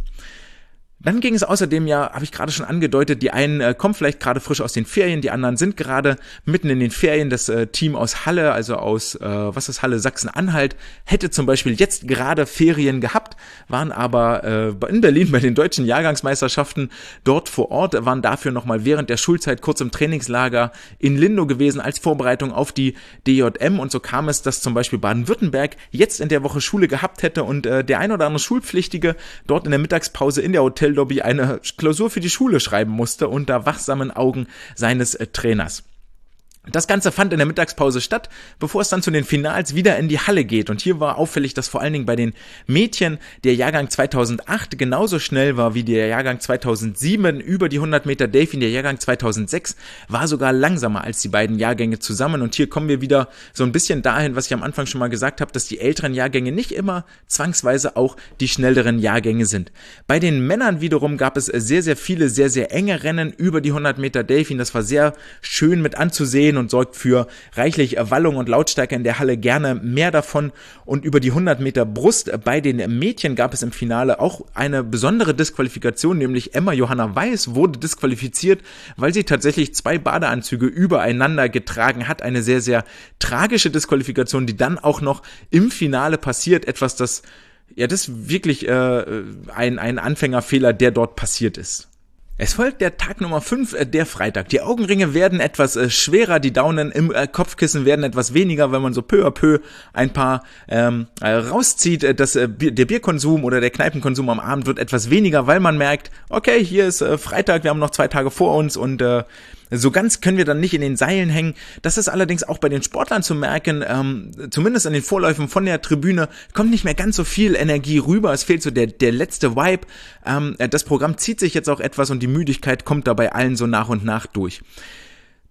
Dann ging es außerdem ja, habe ich gerade schon angedeutet, die einen äh, kommen vielleicht gerade frisch aus den Ferien, die anderen sind gerade mitten in den Ferien. Das äh, Team aus Halle, also aus, äh, was ist Halle, Sachsen-Anhalt, hätte zum Beispiel jetzt gerade Ferien gehabt, waren aber äh, in Berlin bei den deutschen Jahrgangsmeisterschaften dort vor Ort, waren dafür nochmal während der Schulzeit kurz im Trainingslager in Lindow gewesen als Vorbereitung auf die D J M, und so kam es, dass zum Beispiel Baden-Württemberg jetzt in der Woche Schule gehabt hätte und äh, der ein oder andere Schulpflichtige dort in der Mittagspause in der Hotel Lobby eine Klausur für die Schule schreiben musste unter wachsamen Augen seines äh, Trainers. Das Ganze fand in der Mittagspause statt, bevor es dann zu den Finals wieder in die Halle geht. Und hier war auffällig, dass vor allen Dingen bei den Mädchen der Jahrgang zweitausendacht genauso schnell war wie der Jahrgang zweitausendsieben über die hundert Meter Delfin. Der Jahrgang zweitausendsechs war sogar langsamer als die beiden Jahrgänge zusammen. Und hier kommen wir wieder so ein bisschen dahin, was ich am Anfang schon mal gesagt habe, dass die älteren Jahrgänge nicht immer zwangsweise auch die schnelleren Jahrgänge sind. Bei den Männern wiederum gab es sehr, sehr viele, sehr, sehr enge Rennen über die hundert Meter Delfin. Das war sehr schön mit anzusehen und sorgt für reichlich Wallung und Lautstärke in der Halle, gerne mehr davon. Und über die hundert Meter Brust bei den Mädchen gab es im Finale auch eine besondere Disqualifikation, nämlich Emma Johanna Weiß wurde disqualifiziert, weil sie tatsächlich zwei Badeanzüge übereinander getragen hat. Eine sehr, sehr tragische Disqualifikation, die dann auch noch im Finale passiert. Etwas, das, ja, das ist wirklich äh, ein, ein Anfängerfehler, der dort passiert ist. Es folgt der Tag Nummer fünf, äh, der Freitag. Die Augenringe werden etwas äh, schwerer, die Daunen im äh, Kopfkissen werden etwas weniger, wenn man so peu à peu ein paar ähm, äh, rauszieht. Äh, das, äh, der Bierkonsum oder der Kneipenkonsum am Abend wird etwas weniger, weil man merkt, okay, hier ist äh, Freitag, wir haben noch zwei Tage vor uns, und äh, so ganz können wir dann nicht in den Seilen hängen. Das ist allerdings auch bei den Sportlern zu merken, ähm, zumindest in den Vorläufen von der Tribüne kommt nicht mehr ganz so viel Energie rüber. Es fehlt so der der letzte Vibe. Ähm, das Programm zieht sich jetzt auch etwas und die Müdigkeit kommt da bei allen so nach und nach durch.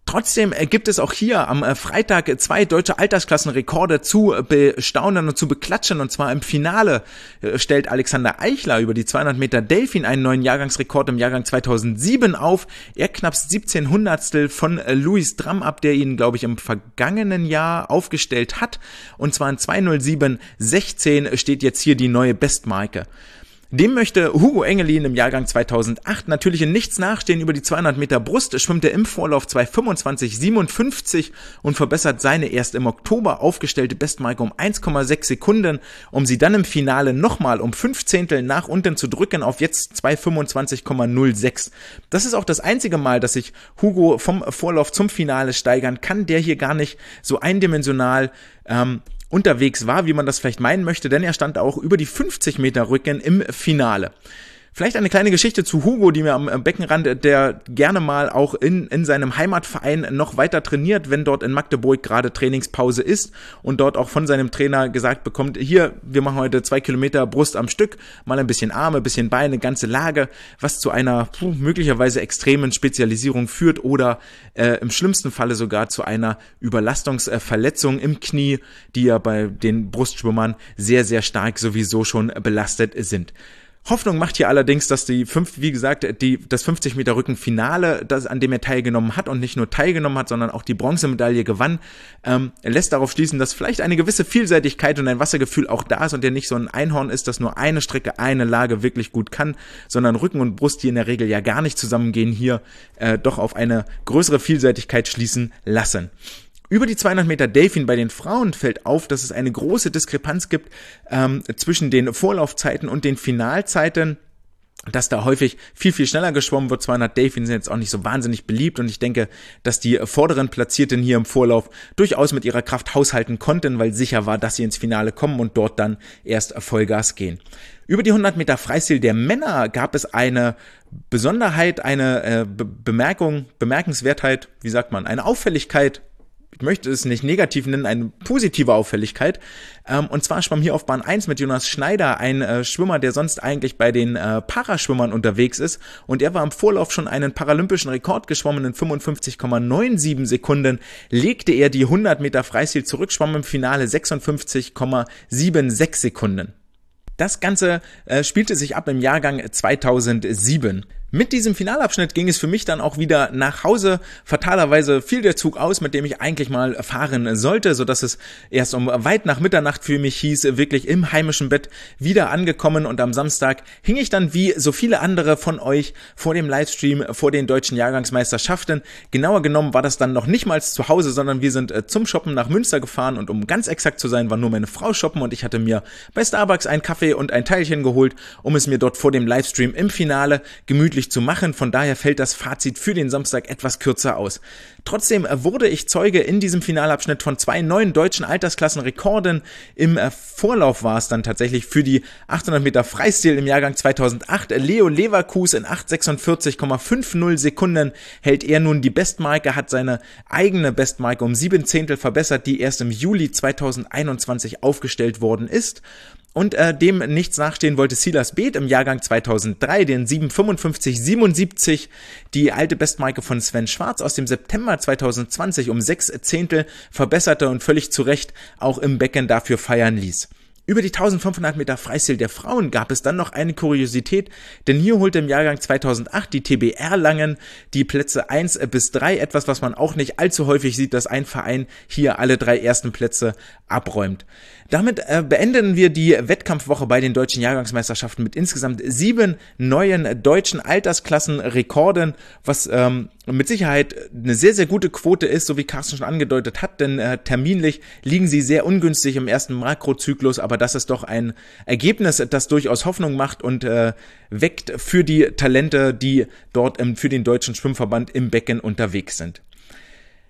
Trotzdem gibt es auch hier am Freitag zwei deutsche Altersklassenrekorde zu bestaunen und zu beklatschen. Und zwar im Finale stellt Alexander Eichler über die zweihundert Meter Delfin einen neuen Jahrgangsrekord im Jahrgang zweitausendsieben auf. Er knapp siebzehn Hundertstel von Louis Dramm ab, der ihn, glaube ich, im vergangenen Jahr aufgestellt hat. Und zwar in zwei null sieben sechzehn steht jetzt hier die neue Bestmarke. Dem möchte Hugo Engelin im Jahrgang zweitausendacht natürlich in nichts nachstehen. Über die zweihundert Meter Brust schwimmt er im Vorlauf zwei fünfundzwanzig siebenundfünfzig und verbessert seine erst im Oktober aufgestellte Bestmarke um eins Komma sechs Sekunden, um sie dann im Finale nochmal um fünf Zehntel nach unten zu drücken auf jetzt zwei fünfundzwanzig Komma null sechs. Das ist auch das einzige Mal, dass sich Hugo vom Vorlauf zum Finale steigern kann, der hier gar nicht so eindimensional ähm, unterwegs war, wie man das vielleicht meinen möchte, denn er stand auch über die fünfzig Meter Rücken im Finale. Vielleicht eine kleine Geschichte zu Hugo, die mir am Beckenrand, der gerne mal auch in, in seinem Heimatverein noch weiter trainiert, wenn dort in Magdeburg gerade Trainingspause ist und dort auch von seinem Trainer gesagt bekommt, hier, wir machen heute zwei Kilometer Brust am Stück, mal ein bisschen Arme, ein bisschen Beine, ganze Lage, was zu einer puh, möglicherweise extremen Spezialisierung führt oder äh, im schlimmsten Falle sogar zu einer Überlastungsverletzung im Knie, die ja bei den Brustschwimmern sehr, sehr stark sowieso schon belastet sind. Hoffnung macht hier allerdings, dass die fünf, wie gesagt, die, das fünfzig Meter Rückenfinale, das, an dem er teilgenommen hat und nicht nur teilgenommen hat, sondern auch die Bronzemedaille gewann, ähm, lässt darauf schließen, dass vielleicht eine gewisse Vielseitigkeit und ein Wassergefühl auch da ist und er nicht so ein Einhorn ist, das nur eine Strecke, eine Lage wirklich gut kann, sondern Rücken und Brust, die in der Regel ja gar nicht zusammengehen, hier äh, doch auf eine größere Vielseitigkeit schließen lassen. Über die zweihundert Meter Delfin bei den Frauen fällt auf, dass es eine große Diskrepanz gibt ähm, zwischen den Vorlaufzeiten und den Finalzeiten, dass da häufig viel, viel schneller geschwommen wird. zweihundert Delfin sind jetzt auch nicht so wahnsinnig beliebt und ich denke, dass die vorderen Platzierten hier im Vorlauf durchaus mit ihrer Kraft haushalten konnten, weil sicher war, dass sie ins Finale kommen und dort dann erst Vollgas gehen. Über die hundert Meter Freistil der Männer gab es eine Besonderheit, eine äh, Be- Bemerkung, Bemerkenswertheit, wie sagt man, eine Auffälligkeit. Ich möchte es nicht negativ nennen, eine positive Auffälligkeit. Ähm, und zwar schwamm hier auf Bahn eins mit Jonas Schneider, ein äh, Schwimmer, der sonst eigentlich bei den äh, Paraschwimmern unterwegs ist. Und er war im Vorlauf schon einen paralympischen Rekord geschwommen in fünfundfünfzig Komma siebenundneunzig Sekunden. Legte er die hundert Meter Freistil zurück, schwamm im Finale sechsundfünfzig Komma sechsundsiebzig Sekunden. Das Ganze äh, spielte sich ab im Jahrgang zweitausendsieben. Mit diesem Finalabschnitt ging es für mich dann auch wieder nach Hause. Fatalerweise fiel der Zug aus, mit dem ich eigentlich mal fahren sollte, sodass es erst um weit nach Mitternacht für mich hieß, wirklich im heimischen Bett wieder angekommen. Und am Samstag hing ich dann wie so viele andere von euch vor dem Livestream, vor den deutschen Jahrgangsmeisterschaften. Genauer genommen war das dann noch nicht mal zu Hause, sondern wir sind zum Shoppen nach Münster gefahren. Und um ganz exakt zu sein, war nur meine Frau shoppen und ich hatte mir bei Starbucks einen Kaffee und ein Teilchen geholt, um es mir dort vor dem Livestream im Finale gemütlich zu machen. Von daher fällt das Fazit für den Samstag etwas kürzer aus. Trotzdem wurde ich Zeuge in diesem Finalabschnitt von zwei neuen deutschen Altersklassenrekorden. Im Vorlauf war es dann tatsächlich für die achthundert Meter Freistil im Jahrgang zweitausendacht. Leo Leverkus in acht sechsundvierzig Komma fünfzig Sekunden hält er nun die Bestmarke, hat seine eigene Bestmarke um sieben Zehntel verbessert, die erst im Juli zweitausendeinundzwanzig aufgestellt worden ist. Und äh, dem nichts nachstehen wollte Silas Beeth im Jahrgang zweitausenddrei, den sieben fünfundfünfzig siebenundsiebzig, die alte Bestmarke von Sven Schwarz aus dem September zweitausendzwanzig um sechs Zehntel verbesserte und völlig zu Recht auch im Becken dafür feiern ließ. Über die eintausendfünfhundert Meter Freistil der Frauen gab es dann noch eine Kuriosität, denn hier holte im Jahrgang zweitausendacht die T B R Langen die Plätze eins bis drei, etwas, was man auch nicht allzu häufig sieht, dass ein Verein hier alle drei ersten Plätze abräumt. Damit äh, beenden wir die Wettkampfwoche bei den deutschen Jahrgangsmeisterschaften mit insgesamt sieben neuen deutschen Altersklassenrekorden, was ähm, mit Sicherheit eine sehr, sehr gute Quote ist, so wie Carsten schon angedeutet hat, denn äh, terminlich liegen sie sehr ungünstig im ersten Makrozyklus, aber das ist doch ein Ergebnis, das durchaus Hoffnung macht und äh, weckt für die Talente, die dort im, für den Deutschen Schwimmverband im Becken unterwegs sind.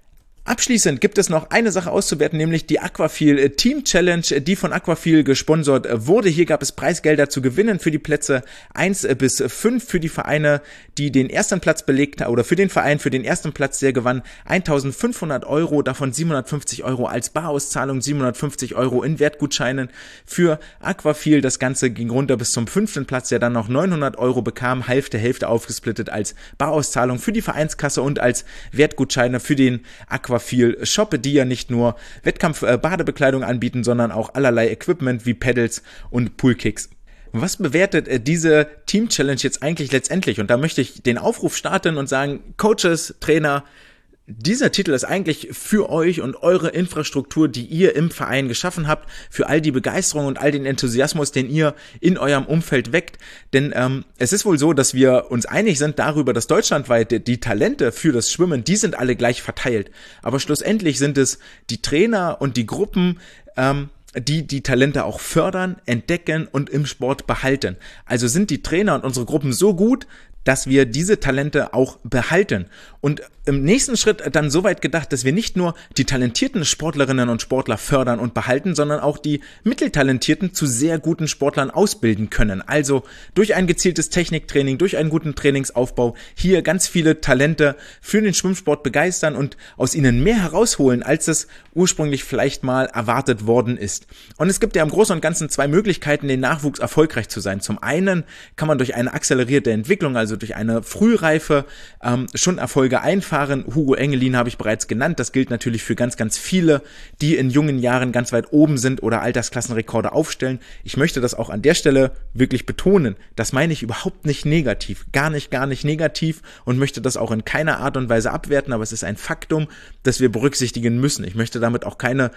Abschließend gibt es noch eine Sache auszuwerten, nämlich die Aquafil Team Challenge, die von Aquafil gesponsert wurde. Hier gab es Preisgelder zu gewinnen für die Plätze eins bis fünf für die Vereine, die den ersten Platz belegt haben, oder für den Verein für den ersten Platz, der gewann eintausendfünfhundert Euro, davon siebenhundertfünfzig Euro als Barauszahlung, siebenhundertfünfzig Euro in Wertgutscheinen für Aquafil. Das Ganze ging runter bis zum fünften Platz, der dann noch neunhundert Euro bekam, Hälfte, Hälfte aufgesplittet als Barauszahlung für die Vereinskasse und als Wertgutscheine für den Aquafil Aquafil Shop, die ja nicht nur Wettkampf-Badebekleidung anbieten, sondern auch allerlei Equipment wie Pedals und Poolkicks. Was bewertet äh, diese Team Challenge jetzt eigentlich letztendlich? Und da möchte ich den Aufruf starten und sagen, Coaches, Trainer, dieser Titel ist eigentlich für euch und eure Infrastruktur, die ihr im Verein geschaffen habt, für all die Begeisterung und all den Enthusiasmus, den ihr in eurem Umfeld weckt. Denn ähm, es ist wohl so, dass wir uns einig sind darüber, dass deutschlandweit die, die Talente für das Schwimmen, die sind alle gleich verteilt. Aber schlussendlich sind es die Trainer und die Gruppen, ähm, die die Talente auch fördern, entdecken und im Sport behalten. Also sind die Trainer und unsere Gruppen so gut, dass wir diese Talente auch behalten. Und im nächsten Schritt dann so weit gedacht, dass wir nicht nur die talentierten Sportlerinnen und Sportler fördern und behalten, sondern auch die mitteltalentierten zu sehr guten Sportlern ausbilden können. Also durch ein gezieltes Techniktraining, durch einen guten Trainingsaufbau hier ganz viele Talente für den Schwimmsport begeistern und aus ihnen mehr herausholen, als es ursprünglich vielleicht mal erwartet worden ist. Und es gibt ja im Großen und Ganzen zwei Möglichkeiten, den Nachwuchs erfolgreich zu sein. Zum einen kann man durch eine akzelerierte Entwicklung, also durch eine Frühreife, ähm, schon Erfolge einfahren. Hugo Engelin habe ich bereits genannt. Das gilt natürlich für ganz, ganz viele, die in jungen Jahren ganz weit oben sind oder Altersklassenrekorde aufstellen. Ich möchte das auch an der Stelle wirklich betonen. Das meine ich überhaupt nicht negativ. Gar nicht, gar nicht negativ und möchte das auch in keiner Art und Weise abwerten. Aber es ist ein Faktum, das wir berücksichtigen müssen. Ich möchte damit auch keine,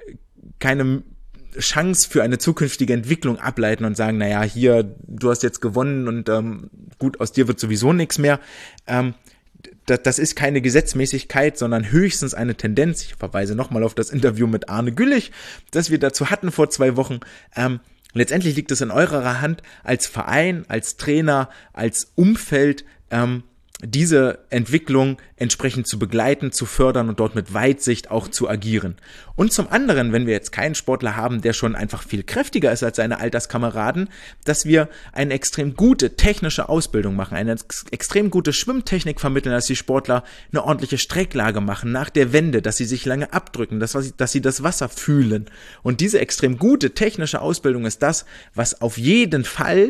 keine Chance für eine zukünftige Entwicklung ableiten und sagen, naja, hier, du hast jetzt gewonnen und ähm, gut, aus dir wird sowieso nichts mehr. Ähm, das, das ist keine Gesetzmäßigkeit, sondern höchstens eine Tendenz. Ich verweise nochmal auf das Interview mit Arne Güllich, das wir dazu hatten vor zwei Wochen. Ähm, letztendlich liegt es in eurer Hand als Verein, als Trainer, als Umfeld, ähm, diese Entwicklung entsprechend zu begleiten, zu fördern und dort mit Weitsicht auch zu agieren. Und zum anderen, wenn wir jetzt keinen Sportler haben, der schon einfach viel kräftiger ist als seine Alterskameraden, dass wir eine extrem gute technische Ausbildung machen, eine ex- extrem gute Schwimmtechnik vermitteln, dass die Sportler eine ordentliche Strecklage machen nach der Wende, dass sie sich lange abdrücken, dass, dass sie das Wasser fühlen. Und diese extrem gute technische Ausbildung ist das, was auf jeden Fall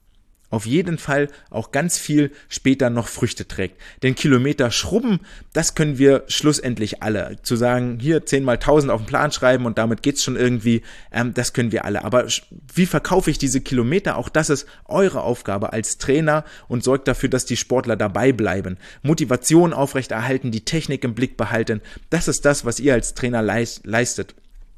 auf jeden Fall auch ganz viel später noch Früchte trägt. Denn Kilometer schrubben, das können wir schlussendlich alle. Zu sagen, hier zehn mal tausend auf den Plan schreiben und damit geht's schon irgendwie, ähm, das können wir alle. Aber wie verkaufe ich diese Kilometer? Auch das ist eure Aufgabe als Trainer und sorgt dafür, dass die Sportler dabei bleiben. Motivation aufrechterhalten, die Technik im Blick behalten. Das ist das, was ihr als Trainer leist, leistet.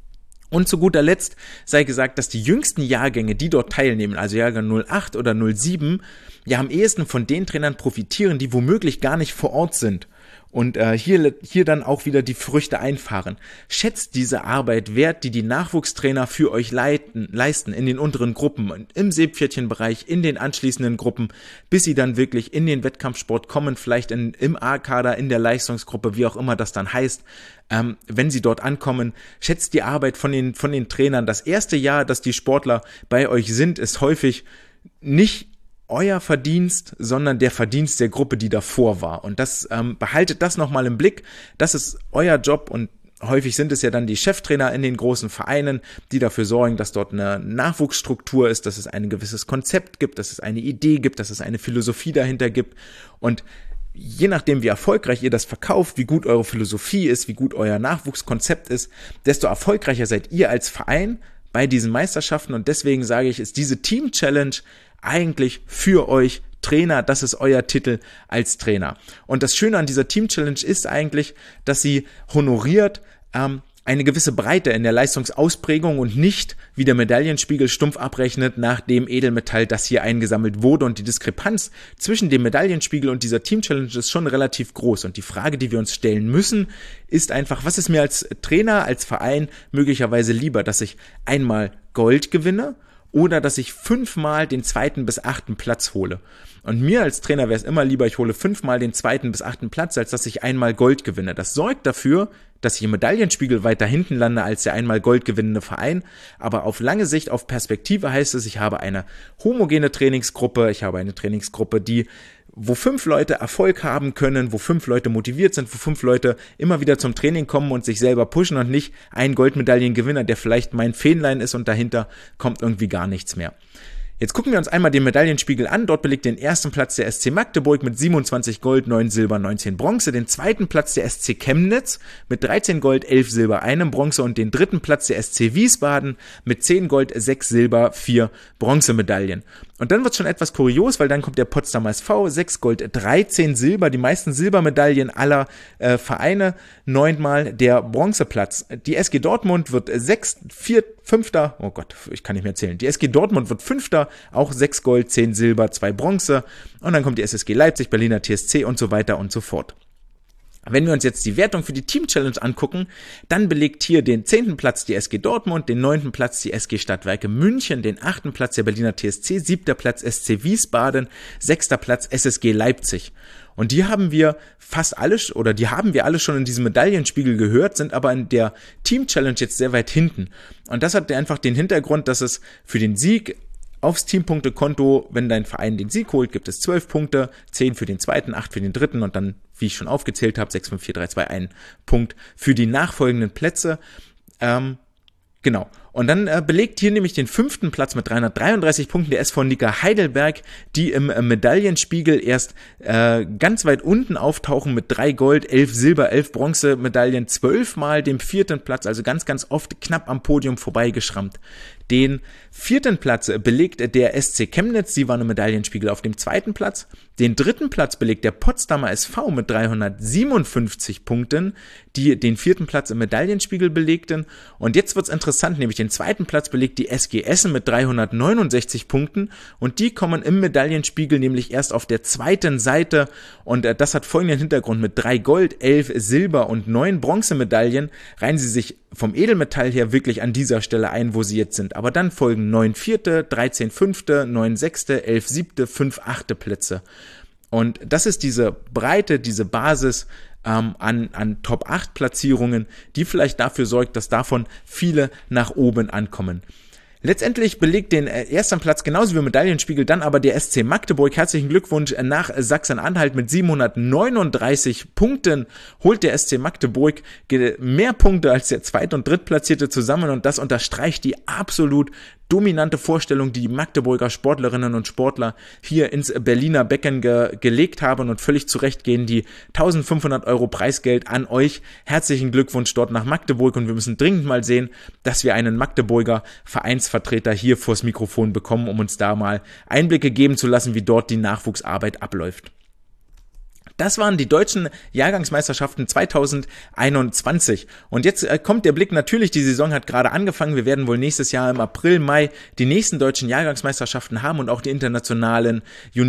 Und zu guter Letzt sei gesagt, dass die jüngsten Jahrgänge, die dort teilnehmen, also Jahrgang null acht oder null sieben, ja am ehesten von den Trainern profitieren, die womöglich gar nicht vor Ort sind. Und äh, hier, hier dann auch wieder die Früchte einfahren. Schätzt diese Arbeit wert, die die Nachwuchstrainer für euch leiten, leisten in den unteren Gruppen, im Seepferdchenbereich, in den anschließenden Gruppen, bis sie dann wirklich in den Wettkampfsport kommen, vielleicht in, im A-Kader, in der Leistungsgruppe, wie auch immer das dann heißt. Ähm, wenn sie dort ankommen, schätzt die Arbeit von den, von den Trainern. Das erste Jahr, dass die Sportler bei euch sind, ist häufig nicht euer Verdienst, sondern der Verdienst der Gruppe, die davor war. Und das ähm, behaltet das nochmal im Blick. Das ist euer Job und häufig sind es ja dann die Cheftrainer in den großen Vereinen, die dafür sorgen, dass dort eine Nachwuchsstruktur ist, dass es ein gewisses Konzept gibt, dass es eine Idee gibt, dass es eine Philosophie dahinter gibt. Und je nachdem, wie erfolgreich ihr das verkauft, wie gut eure Philosophie ist, wie gut euer Nachwuchskonzept ist, desto erfolgreicher seid ihr als Verein bei diesen Meisterschaften. Und deswegen sage ich, ist diese Team Challenge eigentlich für euch Trainer, das ist euer Titel als Trainer. Und das Schöne an dieser Team Challenge ist eigentlich, dass sie honoriert ähm, eine gewisse Breite in der Leistungsausprägung und nicht, wie der Medaillenspiegel stumpf abrechnet, nach dem Edelmetall, das hier eingesammelt wurde. Und die Diskrepanz zwischen dem Medaillenspiegel und dieser Team Challenge ist schon relativ groß. Und die Frage, die wir uns stellen müssen, ist einfach, was ist mir als Trainer, als Verein möglicherweise lieber, dass ich einmal Gold gewinne oder dass ich fünfmal den zweiten bis achten Platz hole. Und mir als Trainer wäre es immer lieber, ich hole fünfmal den zweiten bis achten Platz, als dass ich einmal Gold gewinne. Das sorgt dafür, dass ich im Medaillenspiegel weiter hinten lande als der einmal Gold gewinnende Verein. Aber auf lange Sicht, auf Perspektive heißt es, ich habe eine homogene Trainingsgruppe, ich habe eine Trainingsgruppe, die wo fünf Leute Erfolg haben können, wo fünf Leute motiviert sind, wo fünf Leute immer wieder zum Training kommen und sich selber pushen und nicht ein Goldmedaillengewinner, der vielleicht mein Fähnlein ist und dahinter kommt irgendwie gar nichts mehr. Jetzt gucken wir uns einmal den Medaillenspiegel an. Dort belegt den ersten Platz der S C Magdeburg mit siebenundzwanzig Gold, neun Silber, neunzehn Bronze. Den zweiten Platz der S C Chemnitz mit dreizehn Gold, elf Silber, einem Bronze. Und den dritten Platz der S C Wiesbaden mit zehn Gold, sechs Silber, vier Bronzemedaillen. Und dann wird es schon etwas kurios, weil dann kommt der Potsdamer S V, sechs Gold, dreizehn Silber, die meisten Silbermedaillen aller äh, Vereine, neunmal der Bronzeplatz. Die S G Dortmund wird sechs, vier, fünfter, oh Gott, ich kann nicht mehr zählen. Die S G Dortmund wird fünfter, auch sechs Gold, zehn Silber, zwei Bronze. Und dann kommt die S S G Leipzig, Berliner T S C und so weiter und so fort. Wenn wir uns jetzt die Wertung für die Team Challenge angucken, dann belegt hier den zehnten Platz die S G Dortmund, den neunten Platz die S G Stadtwerke München, den achten Platz der Berliner T S C, siebter Platz S C Wiesbaden, sechster Platz S S G Leipzig. Und die haben wir fast alle, oder die haben wir alle schon in diesem Medaillenspiegel gehört, sind aber in der Team Challenge jetzt sehr weit hinten. Und das hat einfach den Hintergrund, dass es für den Sieg aufs Teampunktekonto, wenn dein Verein den Sieg holt, gibt es zwölf Punkte, zehn für den zweiten, acht für den dritten und dann, wie ich schon aufgezählt habe, sechs, fünf, vier, drei, zwei, ein Punkt für die nachfolgenden Plätze. Ähm, genau. Und dann äh, belegt hier nämlich den fünften Platz mit dreihundertdreiunddreißig Punkten der S V Nicker Heidelberg, die im äh, Medaillenspiegel erst äh, ganz weit unten auftauchen mit drei Gold, elf Silber, elf Bronzemedaillen, zwölfmal dem vierten Platz, also ganz, ganz oft knapp am Podium vorbeigeschrammt. Den vierten Platz belegt der S C Chemnitz, die waren im Medaillenspiegel auf dem zweiten Platz. Den dritten Platz belegt der Potsdamer S V mit dreihundertsiebenundfünfzig Punkten, die den vierten Platz im Medaillenspiegel belegten. Und jetzt wird's interessant, nämlich den zweiten Platz belegt die S G Essen mit dreihundertneunundsechzig Punkten und die kommen im Medaillenspiegel nämlich erst auf der zweiten Seite und äh, das hat folgenden Hintergrund: mit drei Gold, elf Silber und neun Bronzemedaillen reihen sie sich vom Edelmetall her wirklich an dieser Stelle ein, wo sie jetzt sind. Aber dann folgen neun vierte, dreizehn fünfte, neun sechste, elf siebte, fünf achte Plätze. Und das ist diese Breite, diese Basis ähm, an, an Top acht Platzierungen, die vielleicht dafür sorgt, dass davon viele nach oben ankommen. Letztendlich belegt den ersten Platz genauso wie im Medaillenspiegel dann aber der S C Magdeburg. Herzlichen Glückwunsch nach Sachsen-Anhalt mit siebenhundertneununddreißig Punkten. Holt der S C Magdeburg mehr Punkte als der Zweit- und Drittplatzierte zusammen und das unterstreicht die absolut dominante Vorstellung, die die Magdeburger Sportlerinnen und Sportler hier ins Berliner Becken ge- gelegt haben und völlig zu Recht gehen die eintausendfünfhundert Euro Preisgeld an euch. Herzlichen Glückwunsch dort nach Magdeburg und wir müssen dringend mal sehen, dass wir einen Magdeburger Vereinsvertreter hier vors Mikrofon bekommen, um uns da mal Einblicke geben zu lassen, wie dort die Nachwuchsarbeit abläuft. Das waren die deutschen Jahrgangsmeisterschaften zweitausendeinundzwanzig. Und jetzt äh, kommt der Blick, natürlich, die Saison hat gerade angefangen. Wir werden wohl nächstes Jahr im April, Mai die nächsten deutschen Jahrgangsmeisterschaften haben und auch die internationalen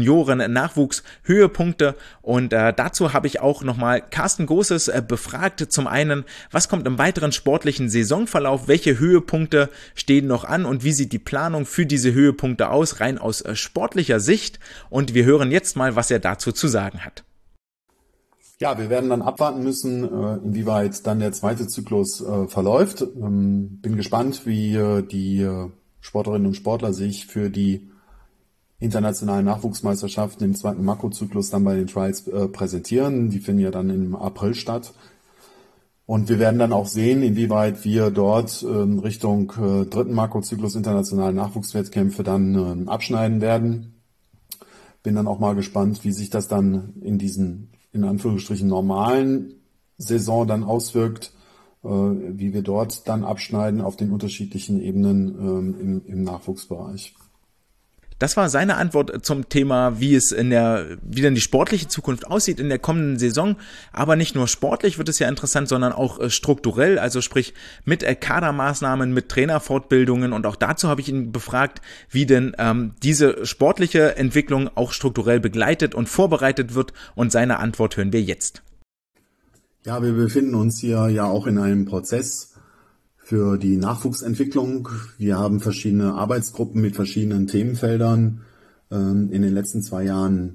Junioren-Nachwuchshöhepunkte. Und äh, dazu habe ich auch nochmal Carsten Großes äh, befragt. Zum einen, was kommt im weiteren sportlichen Saisonverlauf? Welche Höhepunkte stehen noch an? Und wie sieht die Planung für diese Höhepunkte aus, rein aus äh, sportlicher Sicht? Und wir hören jetzt mal, was er dazu zu sagen hat. Ja, wir werden dann abwarten müssen, inwieweit dann der zweite Zyklus verläuft. Bin gespannt, wie die Sportlerinnen und Sportler sich für die internationalen Nachwuchsmeisterschaften im zweiten Makrozyklus dann bei den Trials präsentieren. Die finden ja dann im April statt. Und wir werden dann auch sehen, inwieweit wir dort Richtung dritten Makrozyklus internationale Nachwuchswettkämpfe dann abschneiden werden. Bin dann auch mal gespannt, wie sich das dann in diesen in Anführungsstrichen normalen Saison dann auswirkt, äh, wie wir dort dann abschneiden auf den unterschiedlichen Ebenen ähm, im, im Nachwuchsbereich. Das war seine Antwort zum Thema, wie es in der, wie denn die sportliche Zukunft aussieht in der kommenden Saison. Aber nicht nur sportlich wird es ja interessant, sondern auch äh, strukturell, also sprich mit äh, Kadermaßnahmen, mit Trainerfortbildungen. Und auch dazu habe ich ihn befragt, wie denn ähm, diese sportliche Entwicklung auch strukturell begleitet und vorbereitet wird. Und seine Antwort hören wir jetzt. Ja, wir befinden uns hier ja auch in einem Prozess für die Nachwuchsentwicklung. Wir haben verschiedene Arbeitsgruppen mit verschiedenen Themenfeldern ähm, in den letzten zwei Jahren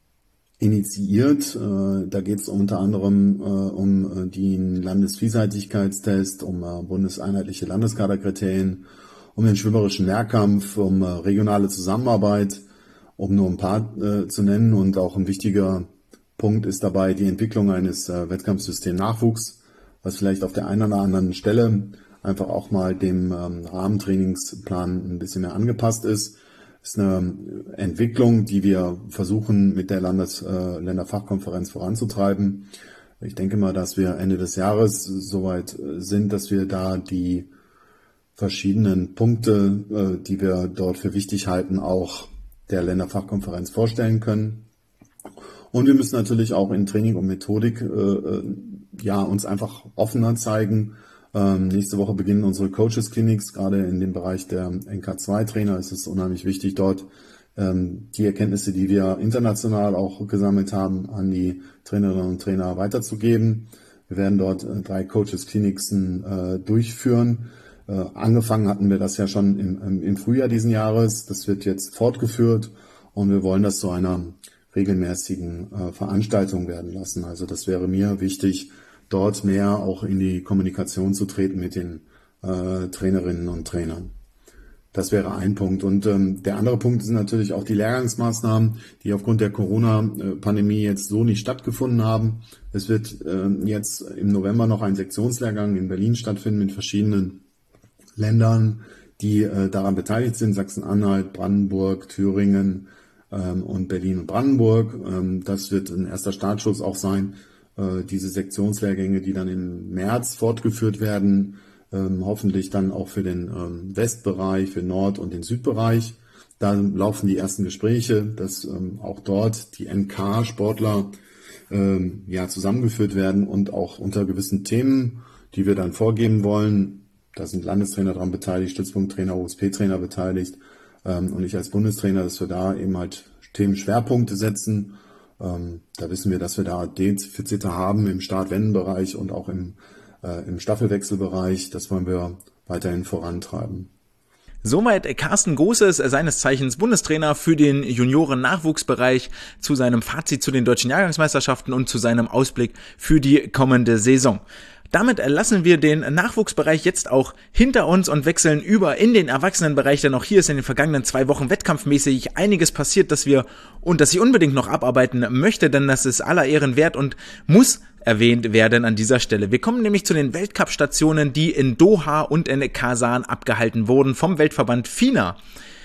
initiiert. Äh, da geht es unter anderem äh, um den Landesvielseitigkeitstest, um äh, bundeseinheitliche Landeskaderkriterien, um den schwimmerischen Mehrkampf, um äh, regionale Zusammenarbeit, um nur ein paar äh, zu nennen. Und auch ein wichtiger Punkt ist dabei die Entwicklung eines äh, Wettkampfsystems Nachwuchs, was vielleicht auf der einen oder anderen Stelle einfach auch mal dem ähm, Rahmentrainingsplan ein bisschen mehr angepasst ist. Das ist eine Entwicklung, die wir versuchen mit der Landes-, äh, Länderfachkonferenz voranzutreiben. Ich denke mal, dass wir Ende des Jahres soweit sind, dass wir da die verschiedenen Punkte, äh, die wir dort für wichtig halten, auch der Länderfachkonferenz vorstellen können. Und wir müssen natürlich auch in Training und Methodik äh, ja uns einfach offener zeigen. Ähm, nächste Woche beginnen unsere Coaches Clinics, gerade in dem Bereich der N K zwei Trainer ist es unheimlich wichtig, dort ähm, die Erkenntnisse, die wir international auch gesammelt haben, an die Trainerinnen und Trainer weiterzugeben. Wir werden dort äh, drei Coaches Clinics äh, durchführen. Äh, angefangen hatten wir das ja schon im, im Frühjahr diesen Jahres. Das wird jetzt fortgeführt und wir wollen das zu einer regelmäßigen äh, Veranstaltung werden lassen. Also das wäre mir wichtig, dort mehr auch in die Kommunikation zu treten mit den äh, Trainerinnen und Trainern. Das wäre ein Punkt. Und ähm, der andere Punkt sind natürlich auch die Lehrgangsmaßnahmen, die aufgrund der Corona-Pandemie jetzt so nicht stattgefunden haben. Es wird äh, jetzt im November noch ein Sektionslehrgang in Berlin stattfinden mit verschiedenen Ländern, die äh, daran beteiligt sind. Sachsen-Anhalt, Brandenburg, Thüringen ähm, und Berlin und Brandenburg. Ähm, das wird ein erster Startschuss auch sein. Diese Sektionslehrgänge, die dann im März fortgeführt werden, ähm, hoffentlich dann auch für den ähm, Westbereich, für Nord- und den Südbereich. Da laufen die ersten Gespräche, dass ähm, auch dort die N K-Sportler ähm, ja zusammengeführt werden und auch unter gewissen Themen, die wir dann vorgeben wollen. Da sind Landestrainer dran beteiligt, Stützpunkttrainer, O S P-Trainer beteiligt ähm, und ich als Bundestrainer, dass wir da eben halt Themenschwerpunkte setzen. Ähm, da wissen wir, dass wir da Defizite haben im Start-Wenden-Bereich und auch im, äh, im Staffelwechselbereich. Das wollen wir weiterhin vorantreiben. Soweit Carsten Gosses, seines Zeichens Bundestrainer für den Junioren-Nachwuchsbereich, zu seinem Fazit zu den deutschen Jahrgangsmeisterschaften und zu seinem Ausblick für die kommende Saison. Damit lassen wir den Nachwuchsbereich jetzt auch hinter uns und wechseln über in den Erwachsenenbereich, denn auch hier ist in den vergangenen zwei Wochen wettkampfmäßig einiges passiert, dass wir und dass ich unbedingt noch abarbeiten möchte, denn das ist aller Ehren wert und muss erwähnt werden an dieser Stelle. Wir kommen nämlich zu den Weltcup-Stationen, die in Doha und in Kasan abgehalten wurden vom Weltverband FINA.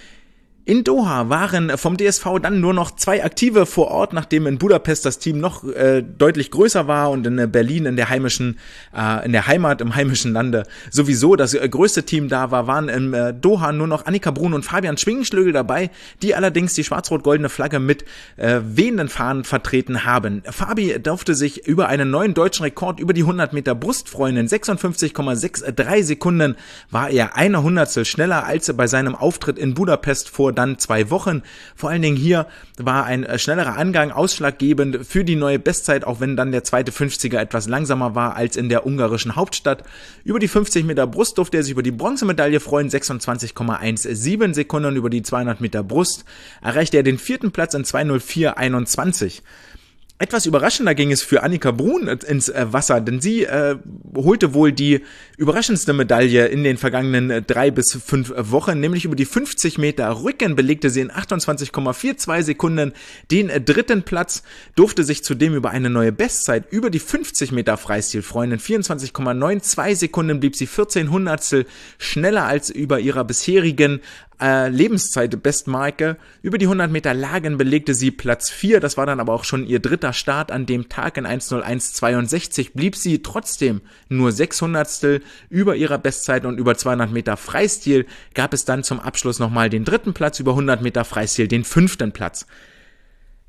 In Doha waren vom D S V dann nur noch zwei Aktive vor Ort, nachdem in Budapest das Team noch äh, deutlich größer war und in Berlin in der heimischen, äh, in der Heimat, im heimischen Lande sowieso das äh, größte Team da war, waren in äh, Doha nur noch Annika Brun und Fabian Schwingenschlögel dabei, die allerdings die schwarz-rot-goldene Flagge mit äh, wehenden Fahnen vertreten haben. Fabi durfte sich über einen neuen deutschen Rekord über die hundert Meter Brust freuen. In sechsundfünfzig Komma drei Sekunden war er eine Hundertstel schneller als bei seinem Auftritt in Budapest vor dann zwei Wochen. Vor allen Dingen hier war ein schnellerer Angang ausschlaggebend für die neue Bestzeit, auch wenn dann der zweite fünfziger etwas langsamer war als in der ungarischen Hauptstadt. Über die fünfzig Meter Brust durfte er sich über die Bronzemedaille freuen, sechsundzwanzig Komma siebzehn Sekunden. Über die zweihundert Meter Brust erreichte er den vierten Platz in zwei null vier einundzwanzig. Etwas überraschender ging es für Annika Brun ins äh, Wasser, denn sie äh, holte wohl die überraschendste Medaille in den vergangenen äh, drei bis fünf Wochen, nämlich über die fünfzig Meter Rücken belegte sie in achtundzwanzig Komma zweiundvierzig Sekunden den äh, dritten Platz, durfte sich zudem über eine neue Bestzeit über die fünfzig Meter Freistil freuen. In vierundzwanzig Komma zweiundneunzig Sekunden blieb sie vierzehn Hundertstel schneller als über ihrer bisherigen Äh, Lebenszeit-Bestmarke. Über die hundert Meter Lagen belegte sie Platz vier, das war dann aber auch schon ihr dritter Start an dem Tag. In eins null eins zweiundsechzig blieb sie trotzdem nur sechs Hundertstel über ihrer Bestzeit und über zweihundert Meter Freistil gab es dann zum Abschluss nochmal den dritten Platz, über hundert Meter Freistil den fünften Platz.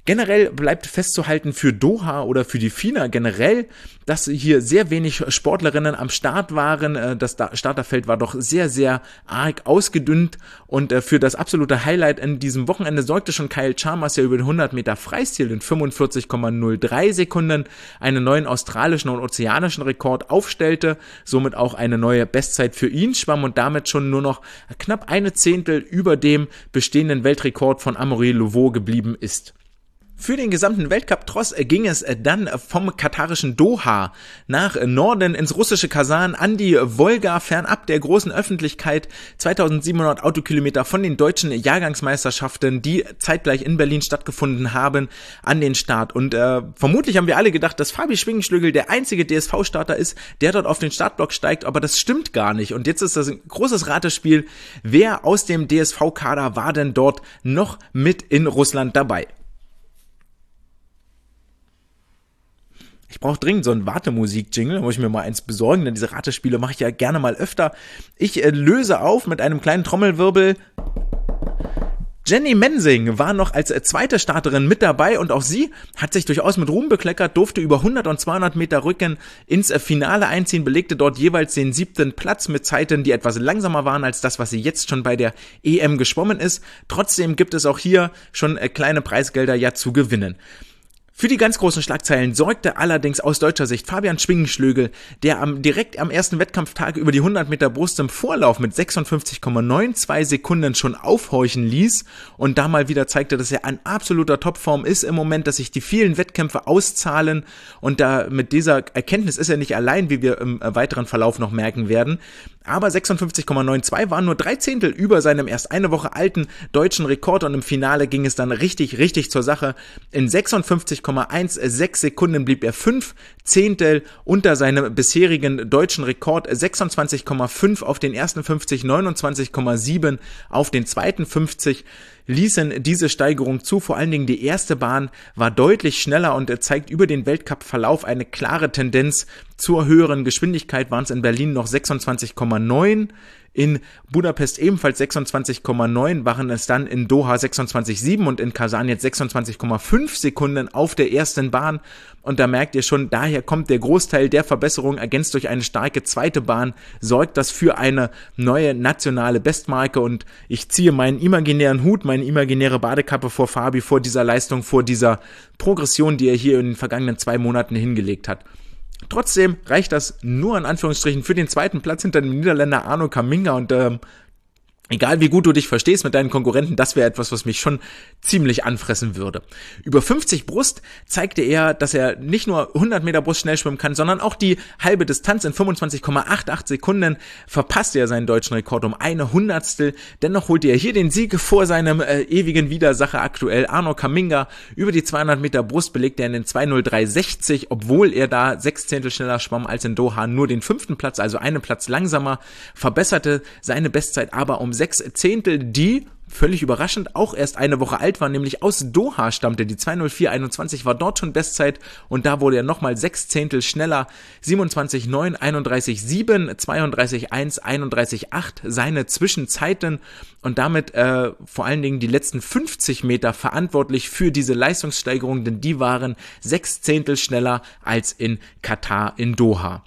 Generell bleibt festzuhalten für Doha oder für die FINA generell, dass hier sehr wenig Sportlerinnen am Start waren. Das Starterfeld war doch sehr, sehr arg ausgedünnt und für das absolute Highlight in diesem Wochenende sorgte schon Kyle Chalmers, der über den hundert Meter Freistil in fünfundvierzig Komma null drei Sekunden einen neuen australischen und ozeanischen Rekord aufstellte, somit auch eine neue Bestzeit für ihn schwamm und damit schon nur noch knapp eine Zehntel über dem bestehenden Weltrekord von Amaury Louveau geblieben ist. Für den gesamten Weltcup-Tross ging es dann vom katarischen Doha nach Norden ins russische Kasan an die Wolga, fernab der großen Öffentlichkeit, zweitausendsiebenhundert Autokilometer von den deutschen Jahrgangsmeisterschaften, die zeitgleich in Berlin stattgefunden haben, an den Start. Und äh, vermutlich haben wir alle gedacht, dass Fabi Schwingenschlögl der einzige D S V-Starter ist, der dort auf den Startblock steigt, aber das stimmt gar nicht. Und jetzt ist das ein großes Ratespiel, wer aus dem D S V-Kader war denn dort noch mit in Russland dabei? Ich brauche dringend so einen Wartemusik-Jingle, da muss ich mir mal eins besorgen, denn diese Ratespiele mache ich ja gerne mal öfter. Ich äh, löse auf mit einem kleinen Trommelwirbel. Jenny Mensing war noch als äh, zweite Starterin mit dabei und auch sie hat sich durchaus mit Ruhm bekleckert, durfte über hundert und zweihundert Meter Rücken ins äh, Finale einziehen, belegte dort jeweils den siebten Platz mit Zeiten, die etwas langsamer waren als das, was sie jetzt schon bei der E M geschwommen ist. Trotzdem gibt es auch hier schon äh, kleine Preisgelder ja zu gewinnen. Für die ganz großen Schlagzeilen sorgte allerdings aus deutscher Sicht Fabian Schwingenschlögl, der am, direkt am ersten Wettkampftag über die hundert Meter Brust im Vorlauf mit sechsundfünfzig Komma zweiundneunzig Sekunden schon aufhorchen ließ und da mal wieder zeigte, dass er an absoluter Topform ist im Moment, dass sich die vielen Wettkämpfe auszahlen und da mit dieser Erkenntnis ist er nicht allein, wie wir im weiteren Verlauf noch merken werden. Aber sechsundfünfzig Komma zweiundneunzig waren nur drei Zehntel über seinem erst eine Woche alten deutschen Rekord und im Finale ging es dann richtig, richtig zur Sache. In sechsundfünfzig Komma sechzehn Sekunden blieb er fünf Zehntel unter seinem bisherigen deutschen Rekord, sechsundzwanzig Komma fünf auf den ersten fünfzig, neunundzwanzig Komma sieben auf den zweiten fünfzig. Ließen diese Steigerung zu. Vor allen Dingen die erste Bahn war deutlich schneller und zeigt über den Weltcup-Verlauf eine klare Tendenz zur höheren Geschwindigkeit. Waren es in Berlin noch sechsundzwanzig Komma neun, in Budapest ebenfalls sechsundzwanzig Komma neun, waren es dann in Doha sechsundzwanzig Komma sieben und in Kasan jetzt sechsundzwanzig Komma fünf Sekunden auf der ersten Bahn. Und da merkt ihr schon, daher kommt der Großteil der Verbesserung, ergänzt durch eine starke zweite Bahn, sorgt das für eine neue nationale Bestmarke und ich ziehe meinen imaginären Hut, meine imaginäre Badekappe vor Fabi, vor dieser Leistung, vor dieser Progression, die er hier in den vergangenen zwei Monaten hingelegt hat. Trotzdem reicht das nur in Anführungsstrichen für den zweiten Platz hinter dem Niederländer Arno Kaminga und ähm, egal wie gut du dich verstehst mit deinen Konkurrenten, das wäre etwas, was mich schon ziemlich anfressen würde. Über fünfzig Brust zeigte er, dass er nicht nur hundert Meter Brust schnell schwimmen kann, sondern auch die halbe Distanz in fünfundzwanzig Komma achtundachtzig Sekunden verpasste er seinen deutschen Rekord um eine Hundertstel. Dennoch holte er hier den Sieg vor seinem äh, ewigen Widersacher aktuell Arno Kaminga. Über die zweihundert Meter Brust belegte er in den zwei null drei sechzig, obwohl er da sechs Zehntel schneller schwamm als in Doha, nur den fünften Platz, also einen Platz langsamer, verbesserte seine Bestzeit aber um sechs Zehntel, die völlig überraschend auch erst eine Woche alt war, nämlich aus Doha stammte. Die zwei null vier einundzwanzig war dort schon Bestzeit und da wurde er nochmal sechs Zehntel schneller. siebenundzwanzig neun, einunddreißig sieben, zweiunddreißig eins, einunddreißig acht seine Zwischenzeiten und damit äh, vor allen Dingen die letzten fünfzig Meter verantwortlich für diese Leistungssteigerung, denn die waren sechs Zehntel schneller als in Katar in Doha.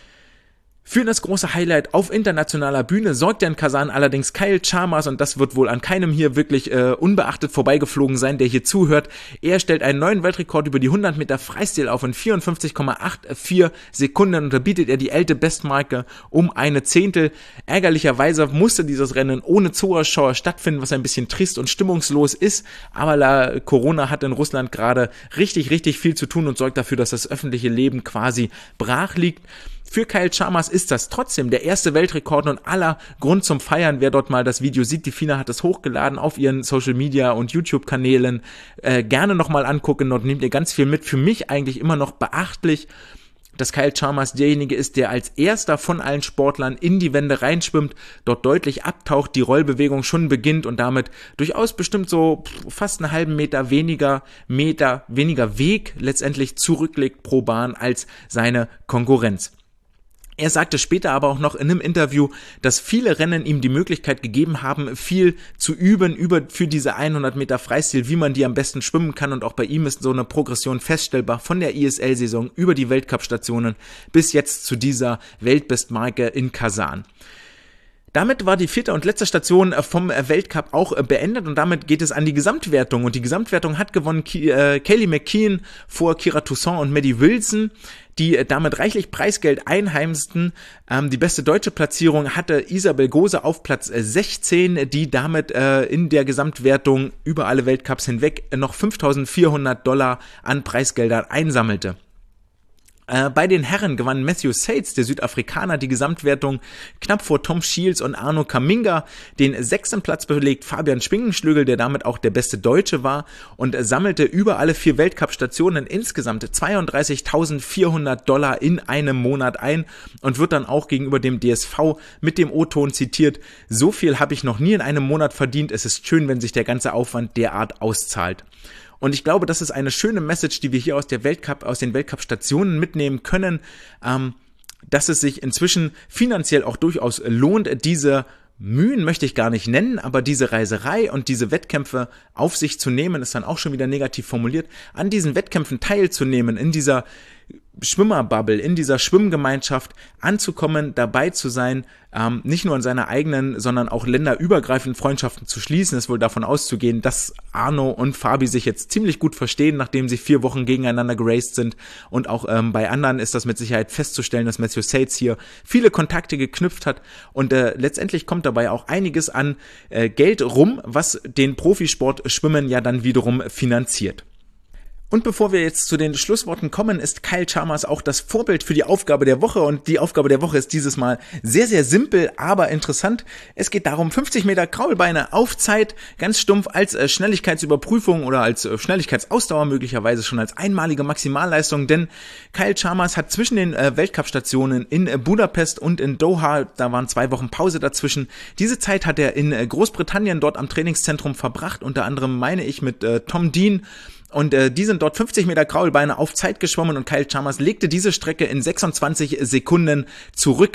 Für das große Highlight auf internationaler Bühne sorgte in Kasan allerdings Kyle Chalmers und das wird wohl an keinem hier wirklich äh, unbeachtet vorbeigeflogen sein, der hier zuhört. Er stellt einen neuen Weltrekord über die hundert Meter Freistil auf in vierundfünfzig Komma vierundachtzig Sekunden und da bietet er die alte Bestmarke um eine Zehntel. Ärgerlicherweise musste dieses Rennen ohne Zuschauer stattfinden, was ein bisschen trist und stimmungslos ist, aber la Corona hat in Russland gerade richtig, richtig viel zu tun und sorgt dafür, dass das öffentliche Leben quasi brach liegt. Für Kyle Chalmers ist das trotzdem der erste Weltrekord und aller Grund zum Feiern. Wer dort mal das Video sieht, die FINA hat es hochgeladen auf ihren Social Media und YouTube-Kanälen. Äh, gerne nochmal angucken, dort nehmt ihr ganz viel mit. Für mich eigentlich immer noch beachtlich, dass Kyle Chalmers derjenige ist, der als erster von allen Sportlern in die Wände reinschwimmt, dort deutlich abtaucht, die Rollbewegung schon beginnt und damit durchaus bestimmt so fast einen halben Meter weniger Meter, weniger Weg letztendlich zurücklegt pro Bahn als seine Konkurrenz. Er sagte später aber auch noch in einem Interview, dass viele Rennen ihm die Möglichkeit gegeben haben, viel zu üben über für diese hundert Meter Freistil, wie man die am besten schwimmen kann, und auch bei ihm ist so eine Progression feststellbar von der I S L-Saison über die Weltcup-Stationen bis jetzt zu dieser Weltbestmarke in Kasan. Damit war die vierte und letzte Station vom Weltcup auch beendet und damit geht es an die Gesamtwertung. Und die Gesamtwertung hat gewonnen Kaylee McKeon vor Kira Toussaint und Maddie Wilson, die damit reichlich Preisgeld einheimsten. Ähm, die beste deutsche Platzierung hatte Isabel Gose auf Platz sechzehn, die damit äh, in der Gesamtwertung über alle Weltcups hinweg noch fünftausendvierhundert Dollar an Preisgeldern einsammelte. Bei den Herren gewann Matthew Sates, der Südafrikaner, die Gesamtwertung knapp vor Tom Shields und Arno Kaminga. Den sechsten Platz belegt Fabian Schwingenschlögel, der damit auch der beste Deutsche war und sammelte über alle vier Weltcup-Stationen insgesamt zweiunddreißigtausendvierhundert Dollar in einem Monat ein und wird dann auch gegenüber dem D S V mit dem O-Ton zitiert: So viel habe ich noch nie in einem Monat verdient. Es ist schön, wenn sich der ganze Aufwand derart auszahlt. Und ich glaube, das ist eine schöne Message, die wir hier aus der Weltcup, aus den Weltcup-Stationen mitnehmen können, ähm, dass es sich inzwischen finanziell auch durchaus lohnt, diese Mühen möchte ich gar nicht nennen, aber diese Reiserei und diese Wettkämpfe auf sich zu nehmen, ist dann auch schon wieder negativ formuliert, an diesen Wettkämpfen teilzunehmen, in dieser Schwimmerbubble, in dieser Schwimmgemeinschaft anzukommen, dabei zu sein, ähm, nicht nur in seiner eigenen, sondern auch länderübergreifend Freundschaften zu schließen. Es ist wohl davon auszugehen, dass Arno und Fabi sich jetzt ziemlich gut verstehen, nachdem sie vier Wochen gegeneinander geraced sind, und auch ähm, bei anderen ist das mit Sicherheit festzustellen, dass Matthew Sates hier viele Kontakte geknüpft hat und äh, letztendlich kommt dabei auch einiges an äh, Geld rum, was den Profisport Schwimmen ja dann wiederum finanziert. Und bevor wir jetzt zu den Schlussworten kommen, ist Kyle Chalmers auch das Vorbild für die Aufgabe der Woche. Und die Aufgabe der Woche ist dieses Mal sehr, sehr simpel, aber interessant. Es geht darum, fünfzig Meter Kraulbeine auf Zeit, ganz stumpf als äh, Schnelligkeitsüberprüfung oder als äh, Schnelligkeitsausdauer, möglicherweise schon als einmalige Maximalleistung. Denn Kyle Chalmers hat zwischen den äh, Weltcup-Stationen in äh, Budapest und in Doha, da waren zwei Wochen Pause dazwischen, diese Zeit hat er in äh, Großbritannien dort am Trainingszentrum verbracht. Unter anderem meine ich mit äh, Tom Dean. Und äh, die sind dort fünfzig Meter Kraulbeine auf Zeit geschwommen und Kyle Chalmers legte diese Strecke in sechsundzwanzig Sekunden zurück.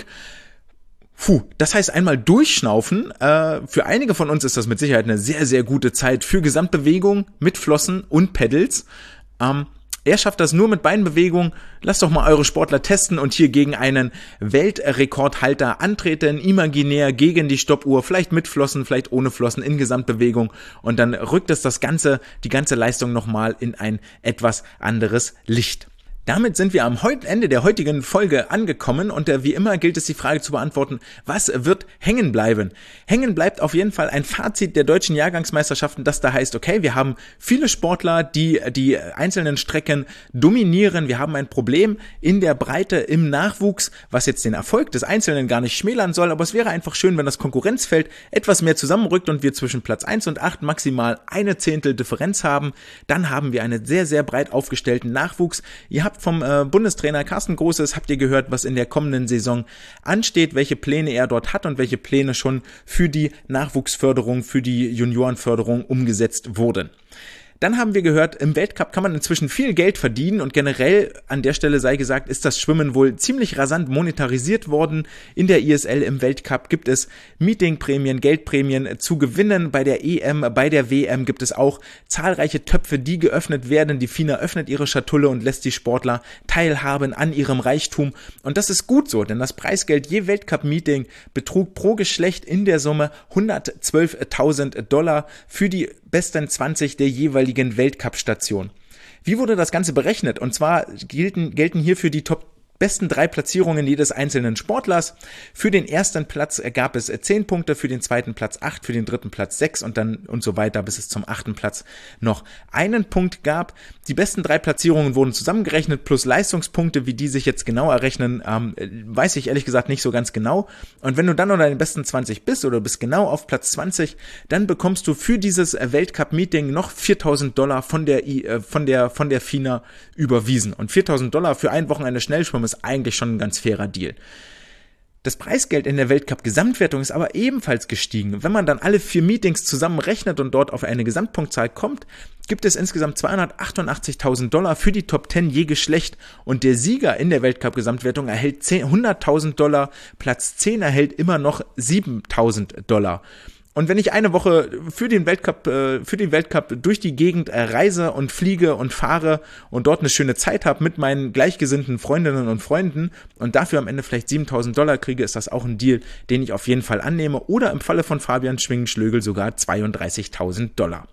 Puh, das heißt einmal durchschnaufen. Äh, für einige von uns ist das mit Sicherheit eine sehr, sehr gute Zeit für Gesamtbewegung mit Flossen und Pedals. Ähm, Er schafft das nur mit Beinbewegung. Lasst doch mal eure Sportler testen und hier gegen einen Weltrekordhalter antreten, imaginär gegen die Stoppuhr, vielleicht mit Flossen, vielleicht ohne Flossen in Gesamtbewegung, und dann rückt es das Ganze, die ganze Leistung nochmal in ein etwas anderes Licht. Damit sind wir am Ende der heutigen Folge angekommen und äh, wie immer gilt es, die Frage zu beantworten: Was wird hängen bleiben? Hängen bleibt auf jeden Fall ein Fazit der deutschen Jahrgangsmeisterschaften, das da heißt, okay, wir haben viele Sportler, die die einzelnen Strecken dominieren. Wir haben ein Problem in der Breite im Nachwuchs, was jetzt den Erfolg des Einzelnen gar nicht schmälern soll, aber es wäre einfach schön, wenn das Konkurrenzfeld etwas mehr zusammenrückt und wir zwischen Platz eins und acht maximal eine Zehntel Differenz haben. Dann haben wir einen sehr, sehr breit aufgestellten Nachwuchs. Ihr habt vom äh, Bundestrainer Carsten Großes, habt ihr gehört, was in der kommenden Saison ansteht, welche Pläne er dort hat und welche Pläne schon für die Nachwuchsförderung, für die Juniorenförderung umgesetzt wurden. Dann haben wir gehört, im Weltcup kann man inzwischen viel Geld verdienen und generell, an der Stelle sei gesagt, ist das Schwimmen wohl ziemlich rasant monetarisiert worden. In der I S L im Weltcup gibt es Meetingprämien, Geldprämien zu gewinnen. Bei der E M, bei der W M gibt es auch zahlreiche Töpfe, die geöffnet werden. Die FINA öffnet ihre Schatulle und lässt die Sportler teilhaben an ihrem Reichtum. Und das ist gut so, denn das Preisgeld je Weltcup-Meeting betrug pro Geschlecht in der Summe hundertzwölftausend Dollar für die besten zwanzig der jeweiligen Weltcup-Station. Wie wurde das Ganze berechnet? Und zwar gelten, gelten hierfür die Top besten drei Platzierungen jedes einzelnen Sportlers. Für den ersten Platz gab es zehn Punkte, für den zweiten Platz acht, für den dritten Platz sechs und dann und so weiter, bis es zum achten Platz noch einen Punkt gab. Die besten drei Platzierungen wurden zusammengerechnet, plus Leistungspunkte. Wie die sich jetzt genau errechnen, ähm, weiß ich ehrlich gesagt nicht so ganz genau. Und wenn du dann unter den besten zwanzig bist oder bist genau auf Platz zwanzig, dann bekommst du für dieses Weltcup-Meeting noch viertausend Dollar von der, äh, von der, von der FINA überwiesen. Und viertausend Dollar für ein Wochenende Schnellschwimmen ist eigentlich schon ein ganz fairer Deal. Das Preisgeld in der Weltcup-Gesamtwertung ist aber ebenfalls gestiegen. Wenn man dann alle vier Meetings zusammenrechnet und dort auf eine Gesamtpunktzahl kommt, gibt es insgesamt zweihundertachtundachtzigtausend Dollar für die Top zehn je Geschlecht und der Sieger in der Weltcup-Gesamtwertung erhält hunderttausend Dollar, Platz zehn erhält immer noch siebentausend Dollar. Und wenn ich eine Woche für den Weltcup, äh, für den Weltcup durch die Gegend äh, reise und fliege und fahre und dort eine schöne Zeit habe mit meinen gleichgesinnten Freundinnen und Freunden und dafür am Ende vielleicht siebentausend Dollar kriege, ist das auch ein Deal, den ich auf jeden Fall annehme. Oder im Falle von Fabian Schwingen-Schlögel sogar zweiunddreißigtausend Dollar.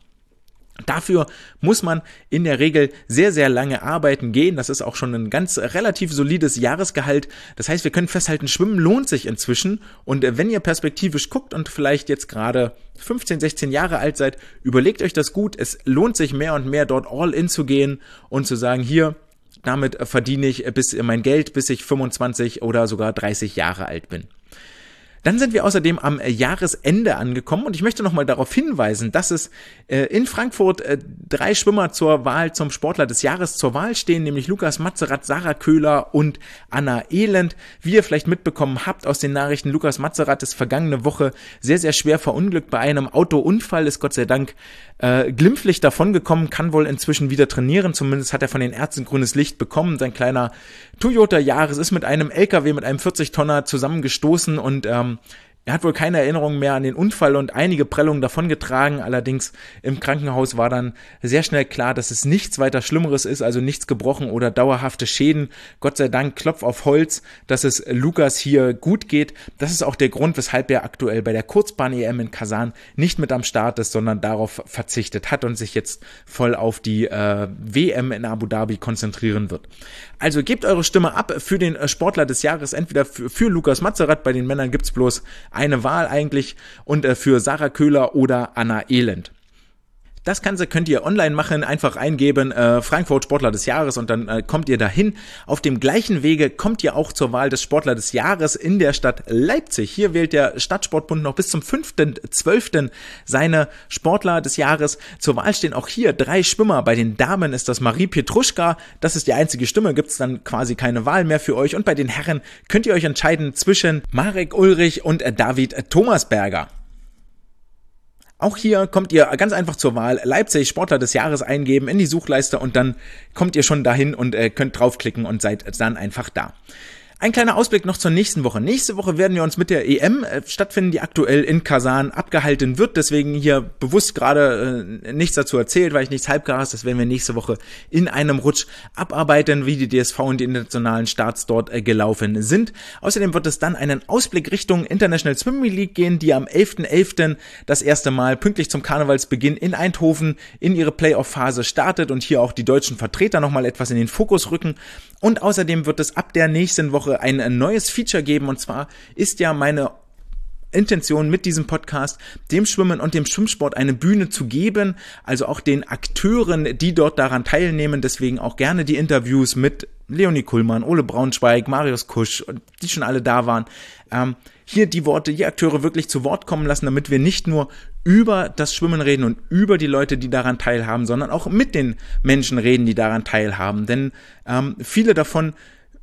Dafür muss man in der Regel sehr, sehr lange arbeiten gehen. Das ist auch schon ein ganz relativ solides Jahresgehalt. Das heißt, wir können festhalten, Schwimmen lohnt sich inzwischen. Und wenn ihr perspektivisch guckt und vielleicht jetzt gerade fünfzehn, sechzehn Jahre alt seid, überlegt euch das gut. Es lohnt sich mehr und mehr, dort all in zu gehen und zu sagen, hier, damit verdiene ich bis mein Geld, bis ich fünfundzwanzig oder sogar dreißig Jahre alt bin. Dann sind wir außerdem am Jahresende angekommen und ich möchte nochmal darauf hinweisen, dass es äh, in Frankfurt äh, drei Schwimmer zur Wahl zum Sportler des Jahres zur Wahl stehen, nämlich Lukas Matzerath, Sarah Köhler und Anna Elend. Wie ihr vielleicht mitbekommen habt aus den Nachrichten, Lukas Matzerath ist vergangene Woche sehr, sehr schwer verunglückt bei einem Autounfall, ist Gott sei Dank äh, glimpflich davongekommen, kann wohl inzwischen wieder trainieren, zumindest hat er von den Ärzten grünes Licht bekommen. Sein kleiner Toyota Yaris ist mit einem L K W, mit einem vierzig Tonner zusammengestoßen und ähm, er hat wohl keine Erinnerung mehr an den Unfall und einige Prellungen davongetragen. Allerdings im Krankenhaus war dann sehr schnell klar, dass es nichts weiter Schlimmeres ist, also nichts gebrochen oder dauerhafte Schäden. Gott sei Dank, Klopf auf Holz, dass es Lukas hier gut geht. Das ist auch der Grund, weshalb er aktuell bei der Kurzbahn-E M in Kasan nicht mit am Start ist, sondern darauf verzichtet hat und sich jetzt voll auf die äh, W M in Abu Dhabi konzentrieren wird. Also gebt eure Stimme ab für den Sportler des Jahres, entweder für, für Lukas Matzerath, bei den Männern gibt's bloß eine Wahl eigentlich, und äh, für Sarah Köhler oder Anna Elend. Das Ganze könnt ihr online machen, einfach eingeben, äh, Frankfurt Sportler des Jahres und dann äh, kommt ihr dahin. Auf dem gleichen Wege kommt ihr auch zur Wahl des Sportler des Jahres in der Stadt Leipzig. Hier wählt der Stadtsportbund noch bis zum fünften zwölften seine Sportler des Jahres. Zur Wahl stehen auch hier drei Schwimmer. Bei den Damen ist das Marie Petruschka, das ist die einzige Stimme, gibt's dann quasi keine Wahl mehr für euch. Und bei den Herren könnt ihr euch entscheiden zwischen Marek Ulrich und äh, David Thomasberger. Auch hier kommt ihr ganz einfach zur Wahl, Leipzig Sportler des Jahres eingeben in die Suchleiste und dann kommt ihr schon dahin und äh, könnt draufklicken und seid dann einfach da. Ein kleiner Ausblick noch zur nächsten Woche. Nächste Woche werden wir uns mit der E M äh, stattfinden, die aktuell in Kasan abgehalten wird. Deswegen hier bewusst gerade äh, nichts dazu erzählt, weil ich nichts Halbgares. Das werden wir nächste Woche in einem Rutsch abarbeiten, wie die D S V und die internationalen Starts dort äh, gelaufen sind. Außerdem wird es dann einen Ausblick Richtung International Swimming League gehen, die am elften elften das erste Mal pünktlich zum Karnevalsbeginn in Eindhoven in ihre Playoff-Phase startet und hier auch die deutschen Vertreter nochmal etwas in den Fokus rücken. Und außerdem wird es ab der nächsten Woche ein neues Feature geben, und zwar ist ja meine Intention mit diesem Podcast, dem Schwimmen und dem Schwimmsport eine Bühne zu geben, also auch den Akteuren, die dort daran teilnehmen, deswegen auch gerne die Interviews mit Leonie Kuhlmann, Ole Braunschweig, Marius Kusch, die schon alle da waren, ähm, hier die Worte, die Akteure wirklich zu Wort kommen lassen, damit wir nicht nur über das Schwimmen reden und über die Leute, die daran teilhaben, sondern auch mit den Menschen reden, die daran teilhaben, denn ähm, viele davon,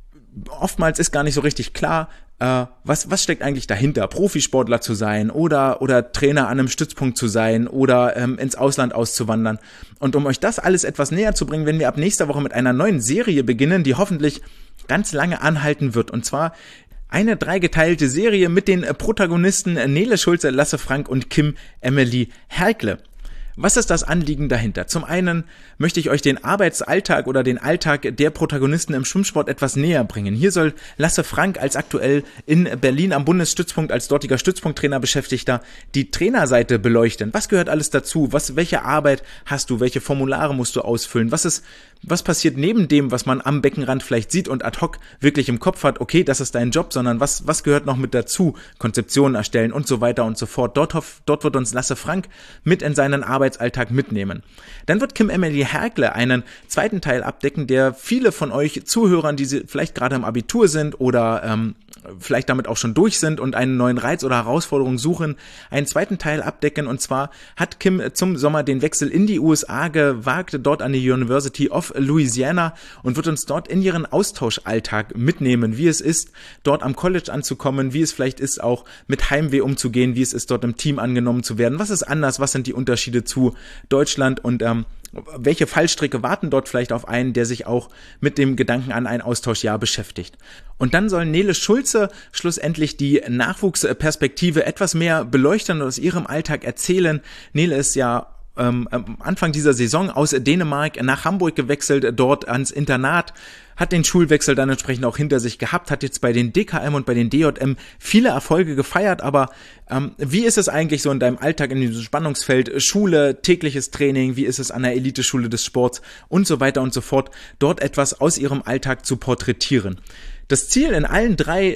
oftmals ist gar nicht so richtig klar, äh, was was steckt eigentlich dahinter, Profisportler zu sein oder oder Trainer an einem Stützpunkt zu sein oder ähm, ins Ausland auszuwandern. Und um euch das alles etwas näher zu bringen, werden wir ab nächster Woche mit einer neuen Serie beginnen, die hoffentlich ganz lange anhalten wird. Und zwar eine dreigeteilte Serie mit den Protagonisten Nele Schulze, Lasse Frank und Kim Emily Herkle. Was ist das Anliegen dahinter? Zum einen möchte ich euch den Arbeitsalltag oder den Alltag der Protagonisten im Schwimmsport etwas näher bringen. Hier soll Lasse Frank als aktuell in Berlin am Bundesstützpunkt als dortiger Stützpunkttrainer Beschäftigter die Trainerseite beleuchten. Was gehört alles dazu? Was, welche Arbeit hast du? Welche Formulare musst du ausfüllen? Was ist, was passiert neben dem, was man am Beckenrand vielleicht sieht und ad hoc wirklich im Kopf hat? Okay, das ist dein Job, sondern was, was gehört noch mit dazu? Konzeptionen erstellen und so weiter und so fort. Dort, dort wird uns Lasse Frank mit in seinen Arbeitsalltag mitnehmen. Dann wird Kim Emily Herkle einen zweiten Teil abdecken, der viele von euch Zuhörern, die vielleicht gerade im Abitur sind oder ähm, vielleicht damit auch schon durch sind und einen neuen Reiz oder Herausforderung suchen, einen zweiten Teil abdecken. Und zwar hat Kim zum Sommer den Wechsel in die U S A gewagt, dort an die University of of Louisiana und wird uns dort in ihren Austauschalltag mitnehmen, wie es ist, dort am College anzukommen, wie es vielleicht ist, auch mit Heimweh umzugehen, wie es ist, dort im Team angenommen zu werden, was ist anders, was sind die Unterschiede zu Deutschland und ähm, welche Fallstricke warten dort vielleicht auf einen, der sich auch mit dem Gedanken an ein Austauschjahr beschäftigt. Und dann soll Nele Schulze schlussendlich die Nachwuchsperspektive etwas mehr beleuchten und aus ihrem Alltag erzählen. Nele ist ja ähm, am Anfang dieser Saison aus Dänemark nach Hamburg gewechselt, dort ans Internat, hat den Schulwechsel dann entsprechend auch hinter sich gehabt, hat jetzt bei den D K M und bei den D J M viele Erfolge gefeiert, aber ähm, wie ist es eigentlich so in deinem Alltag in diesem Spannungsfeld Schule, tägliches Training, wie ist es an der Eliteschule des Sports und so weiter und so fort, dort etwas aus ihrem Alltag zu porträtieren. Das Ziel in allen drei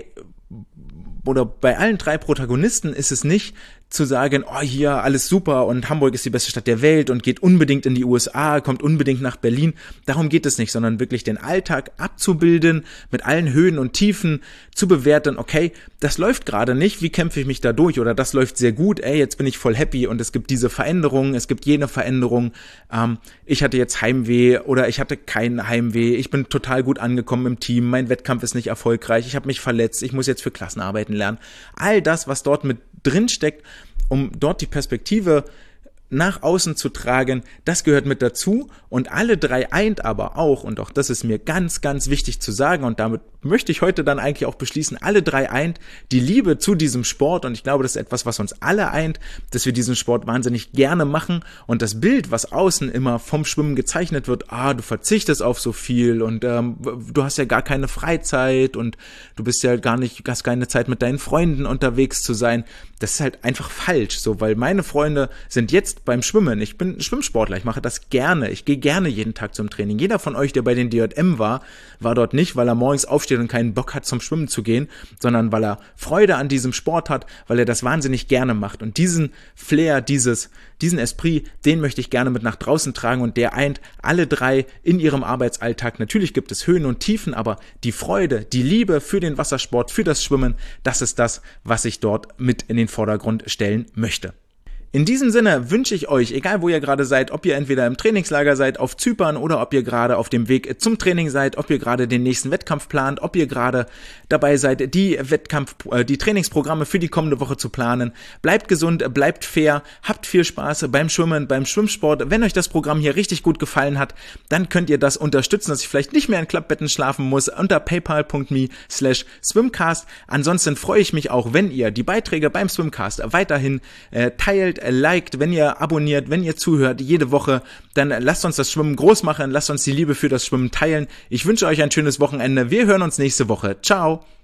oder bei allen drei Protagonisten ist es nicht, zu sagen, oh hier, alles super und Hamburg ist die beste Stadt der Welt und geht unbedingt in die U S A, kommt unbedingt nach Berlin. Darum geht es nicht, sondern wirklich den Alltag abzubilden, mit allen Höhen und Tiefen zu bewerten, okay, das läuft gerade nicht, wie kämpfe ich mich da durch? Oder das läuft sehr gut, ey, jetzt bin ich voll happy und es gibt diese Veränderung, es gibt jene Veränderung, ähm, ich hatte jetzt Heimweh oder ich hatte kein Heimweh, ich bin total gut angekommen im Team, mein Wettkampf ist nicht erfolgreich, ich habe mich verletzt, ich muss jetzt für Klassenarbeiten lernen. All das, was dort mit drin steckt, um dort die Perspektive nach außen zu tragen, das gehört mit dazu und alle drei eint aber auch, und auch das ist mir ganz, ganz wichtig zu sagen und damit möchte ich heute dann eigentlich auch beschließen, alle drei eint die Liebe zu diesem Sport und ich glaube, das ist etwas, was uns alle eint, dass wir diesen Sport wahnsinnig gerne machen und das Bild, was außen immer vom Schwimmen gezeichnet wird, ah, du verzichtest auf so viel und ähm, du hast ja gar keine Freizeit und du bist ja gar nicht, hast keine Zeit mit deinen Freunden unterwegs zu sein, das ist halt einfach falsch, so, weil meine Freunde sind jetzt beim Schwimmen, ich bin Schwimmsportler, ich mache das gerne, ich gehe gerne jeden Tag zum Training. Jeder von euch, der bei den D J M war, war dort nicht, weil er morgens aufsteht und keinen Bock hat zum Schwimmen zu gehen, sondern weil er Freude an diesem Sport hat, weil er das wahnsinnig gerne macht und diesen Flair, dieses, diesen Esprit, den möchte ich gerne mit nach draußen tragen und der eint alle drei in ihrem Arbeitsalltag. Natürlich gibt es Höhen und Tiefen, aber die Freude, die Liebe für den Wassersport, für das Schwimmen, das ist das, was ich dort mit in den Vordergrund stellen möchte. In diesem Sinne wünsche ich euch, egal wo ihr gerade seid, ob ihr entweder im Trainingslager seid, auf Zypern oder ob ihr gerade auf dem Weg zum Training seid, ob ihr gerade den nächsten Wettkampf plant, ob ihr gerade dabei seid, die Wettkampf, äh, die Trainingsprogramme für die kommende Woche zu planen. Bleibt gesund, bleibt fair, habt viel Spaß beim Schwimmen, beim Schwimmsport. Wenn euch das Programm hier richtig gut gefallen hat, dann könnt ihr das unterstützen, dass ich vielleicht nicht mehr in Klappbetten schlafen muss, unter paypal.me slash swimcast. Ansonsten freue ich mich auch, wenn ihr die Beiträge beim Swimcast weiterhin äh, teilt, liked, wenn ihr abonniert, wenn ihr zuhört, jede Woche, dann lasst uns das Schwimmen groß machen, lasst uns die Liebe für das Schwimmen teilen. Ich wünsche euch ein schönes Wochenende. Wir hören uns nächste Woche. Ciao!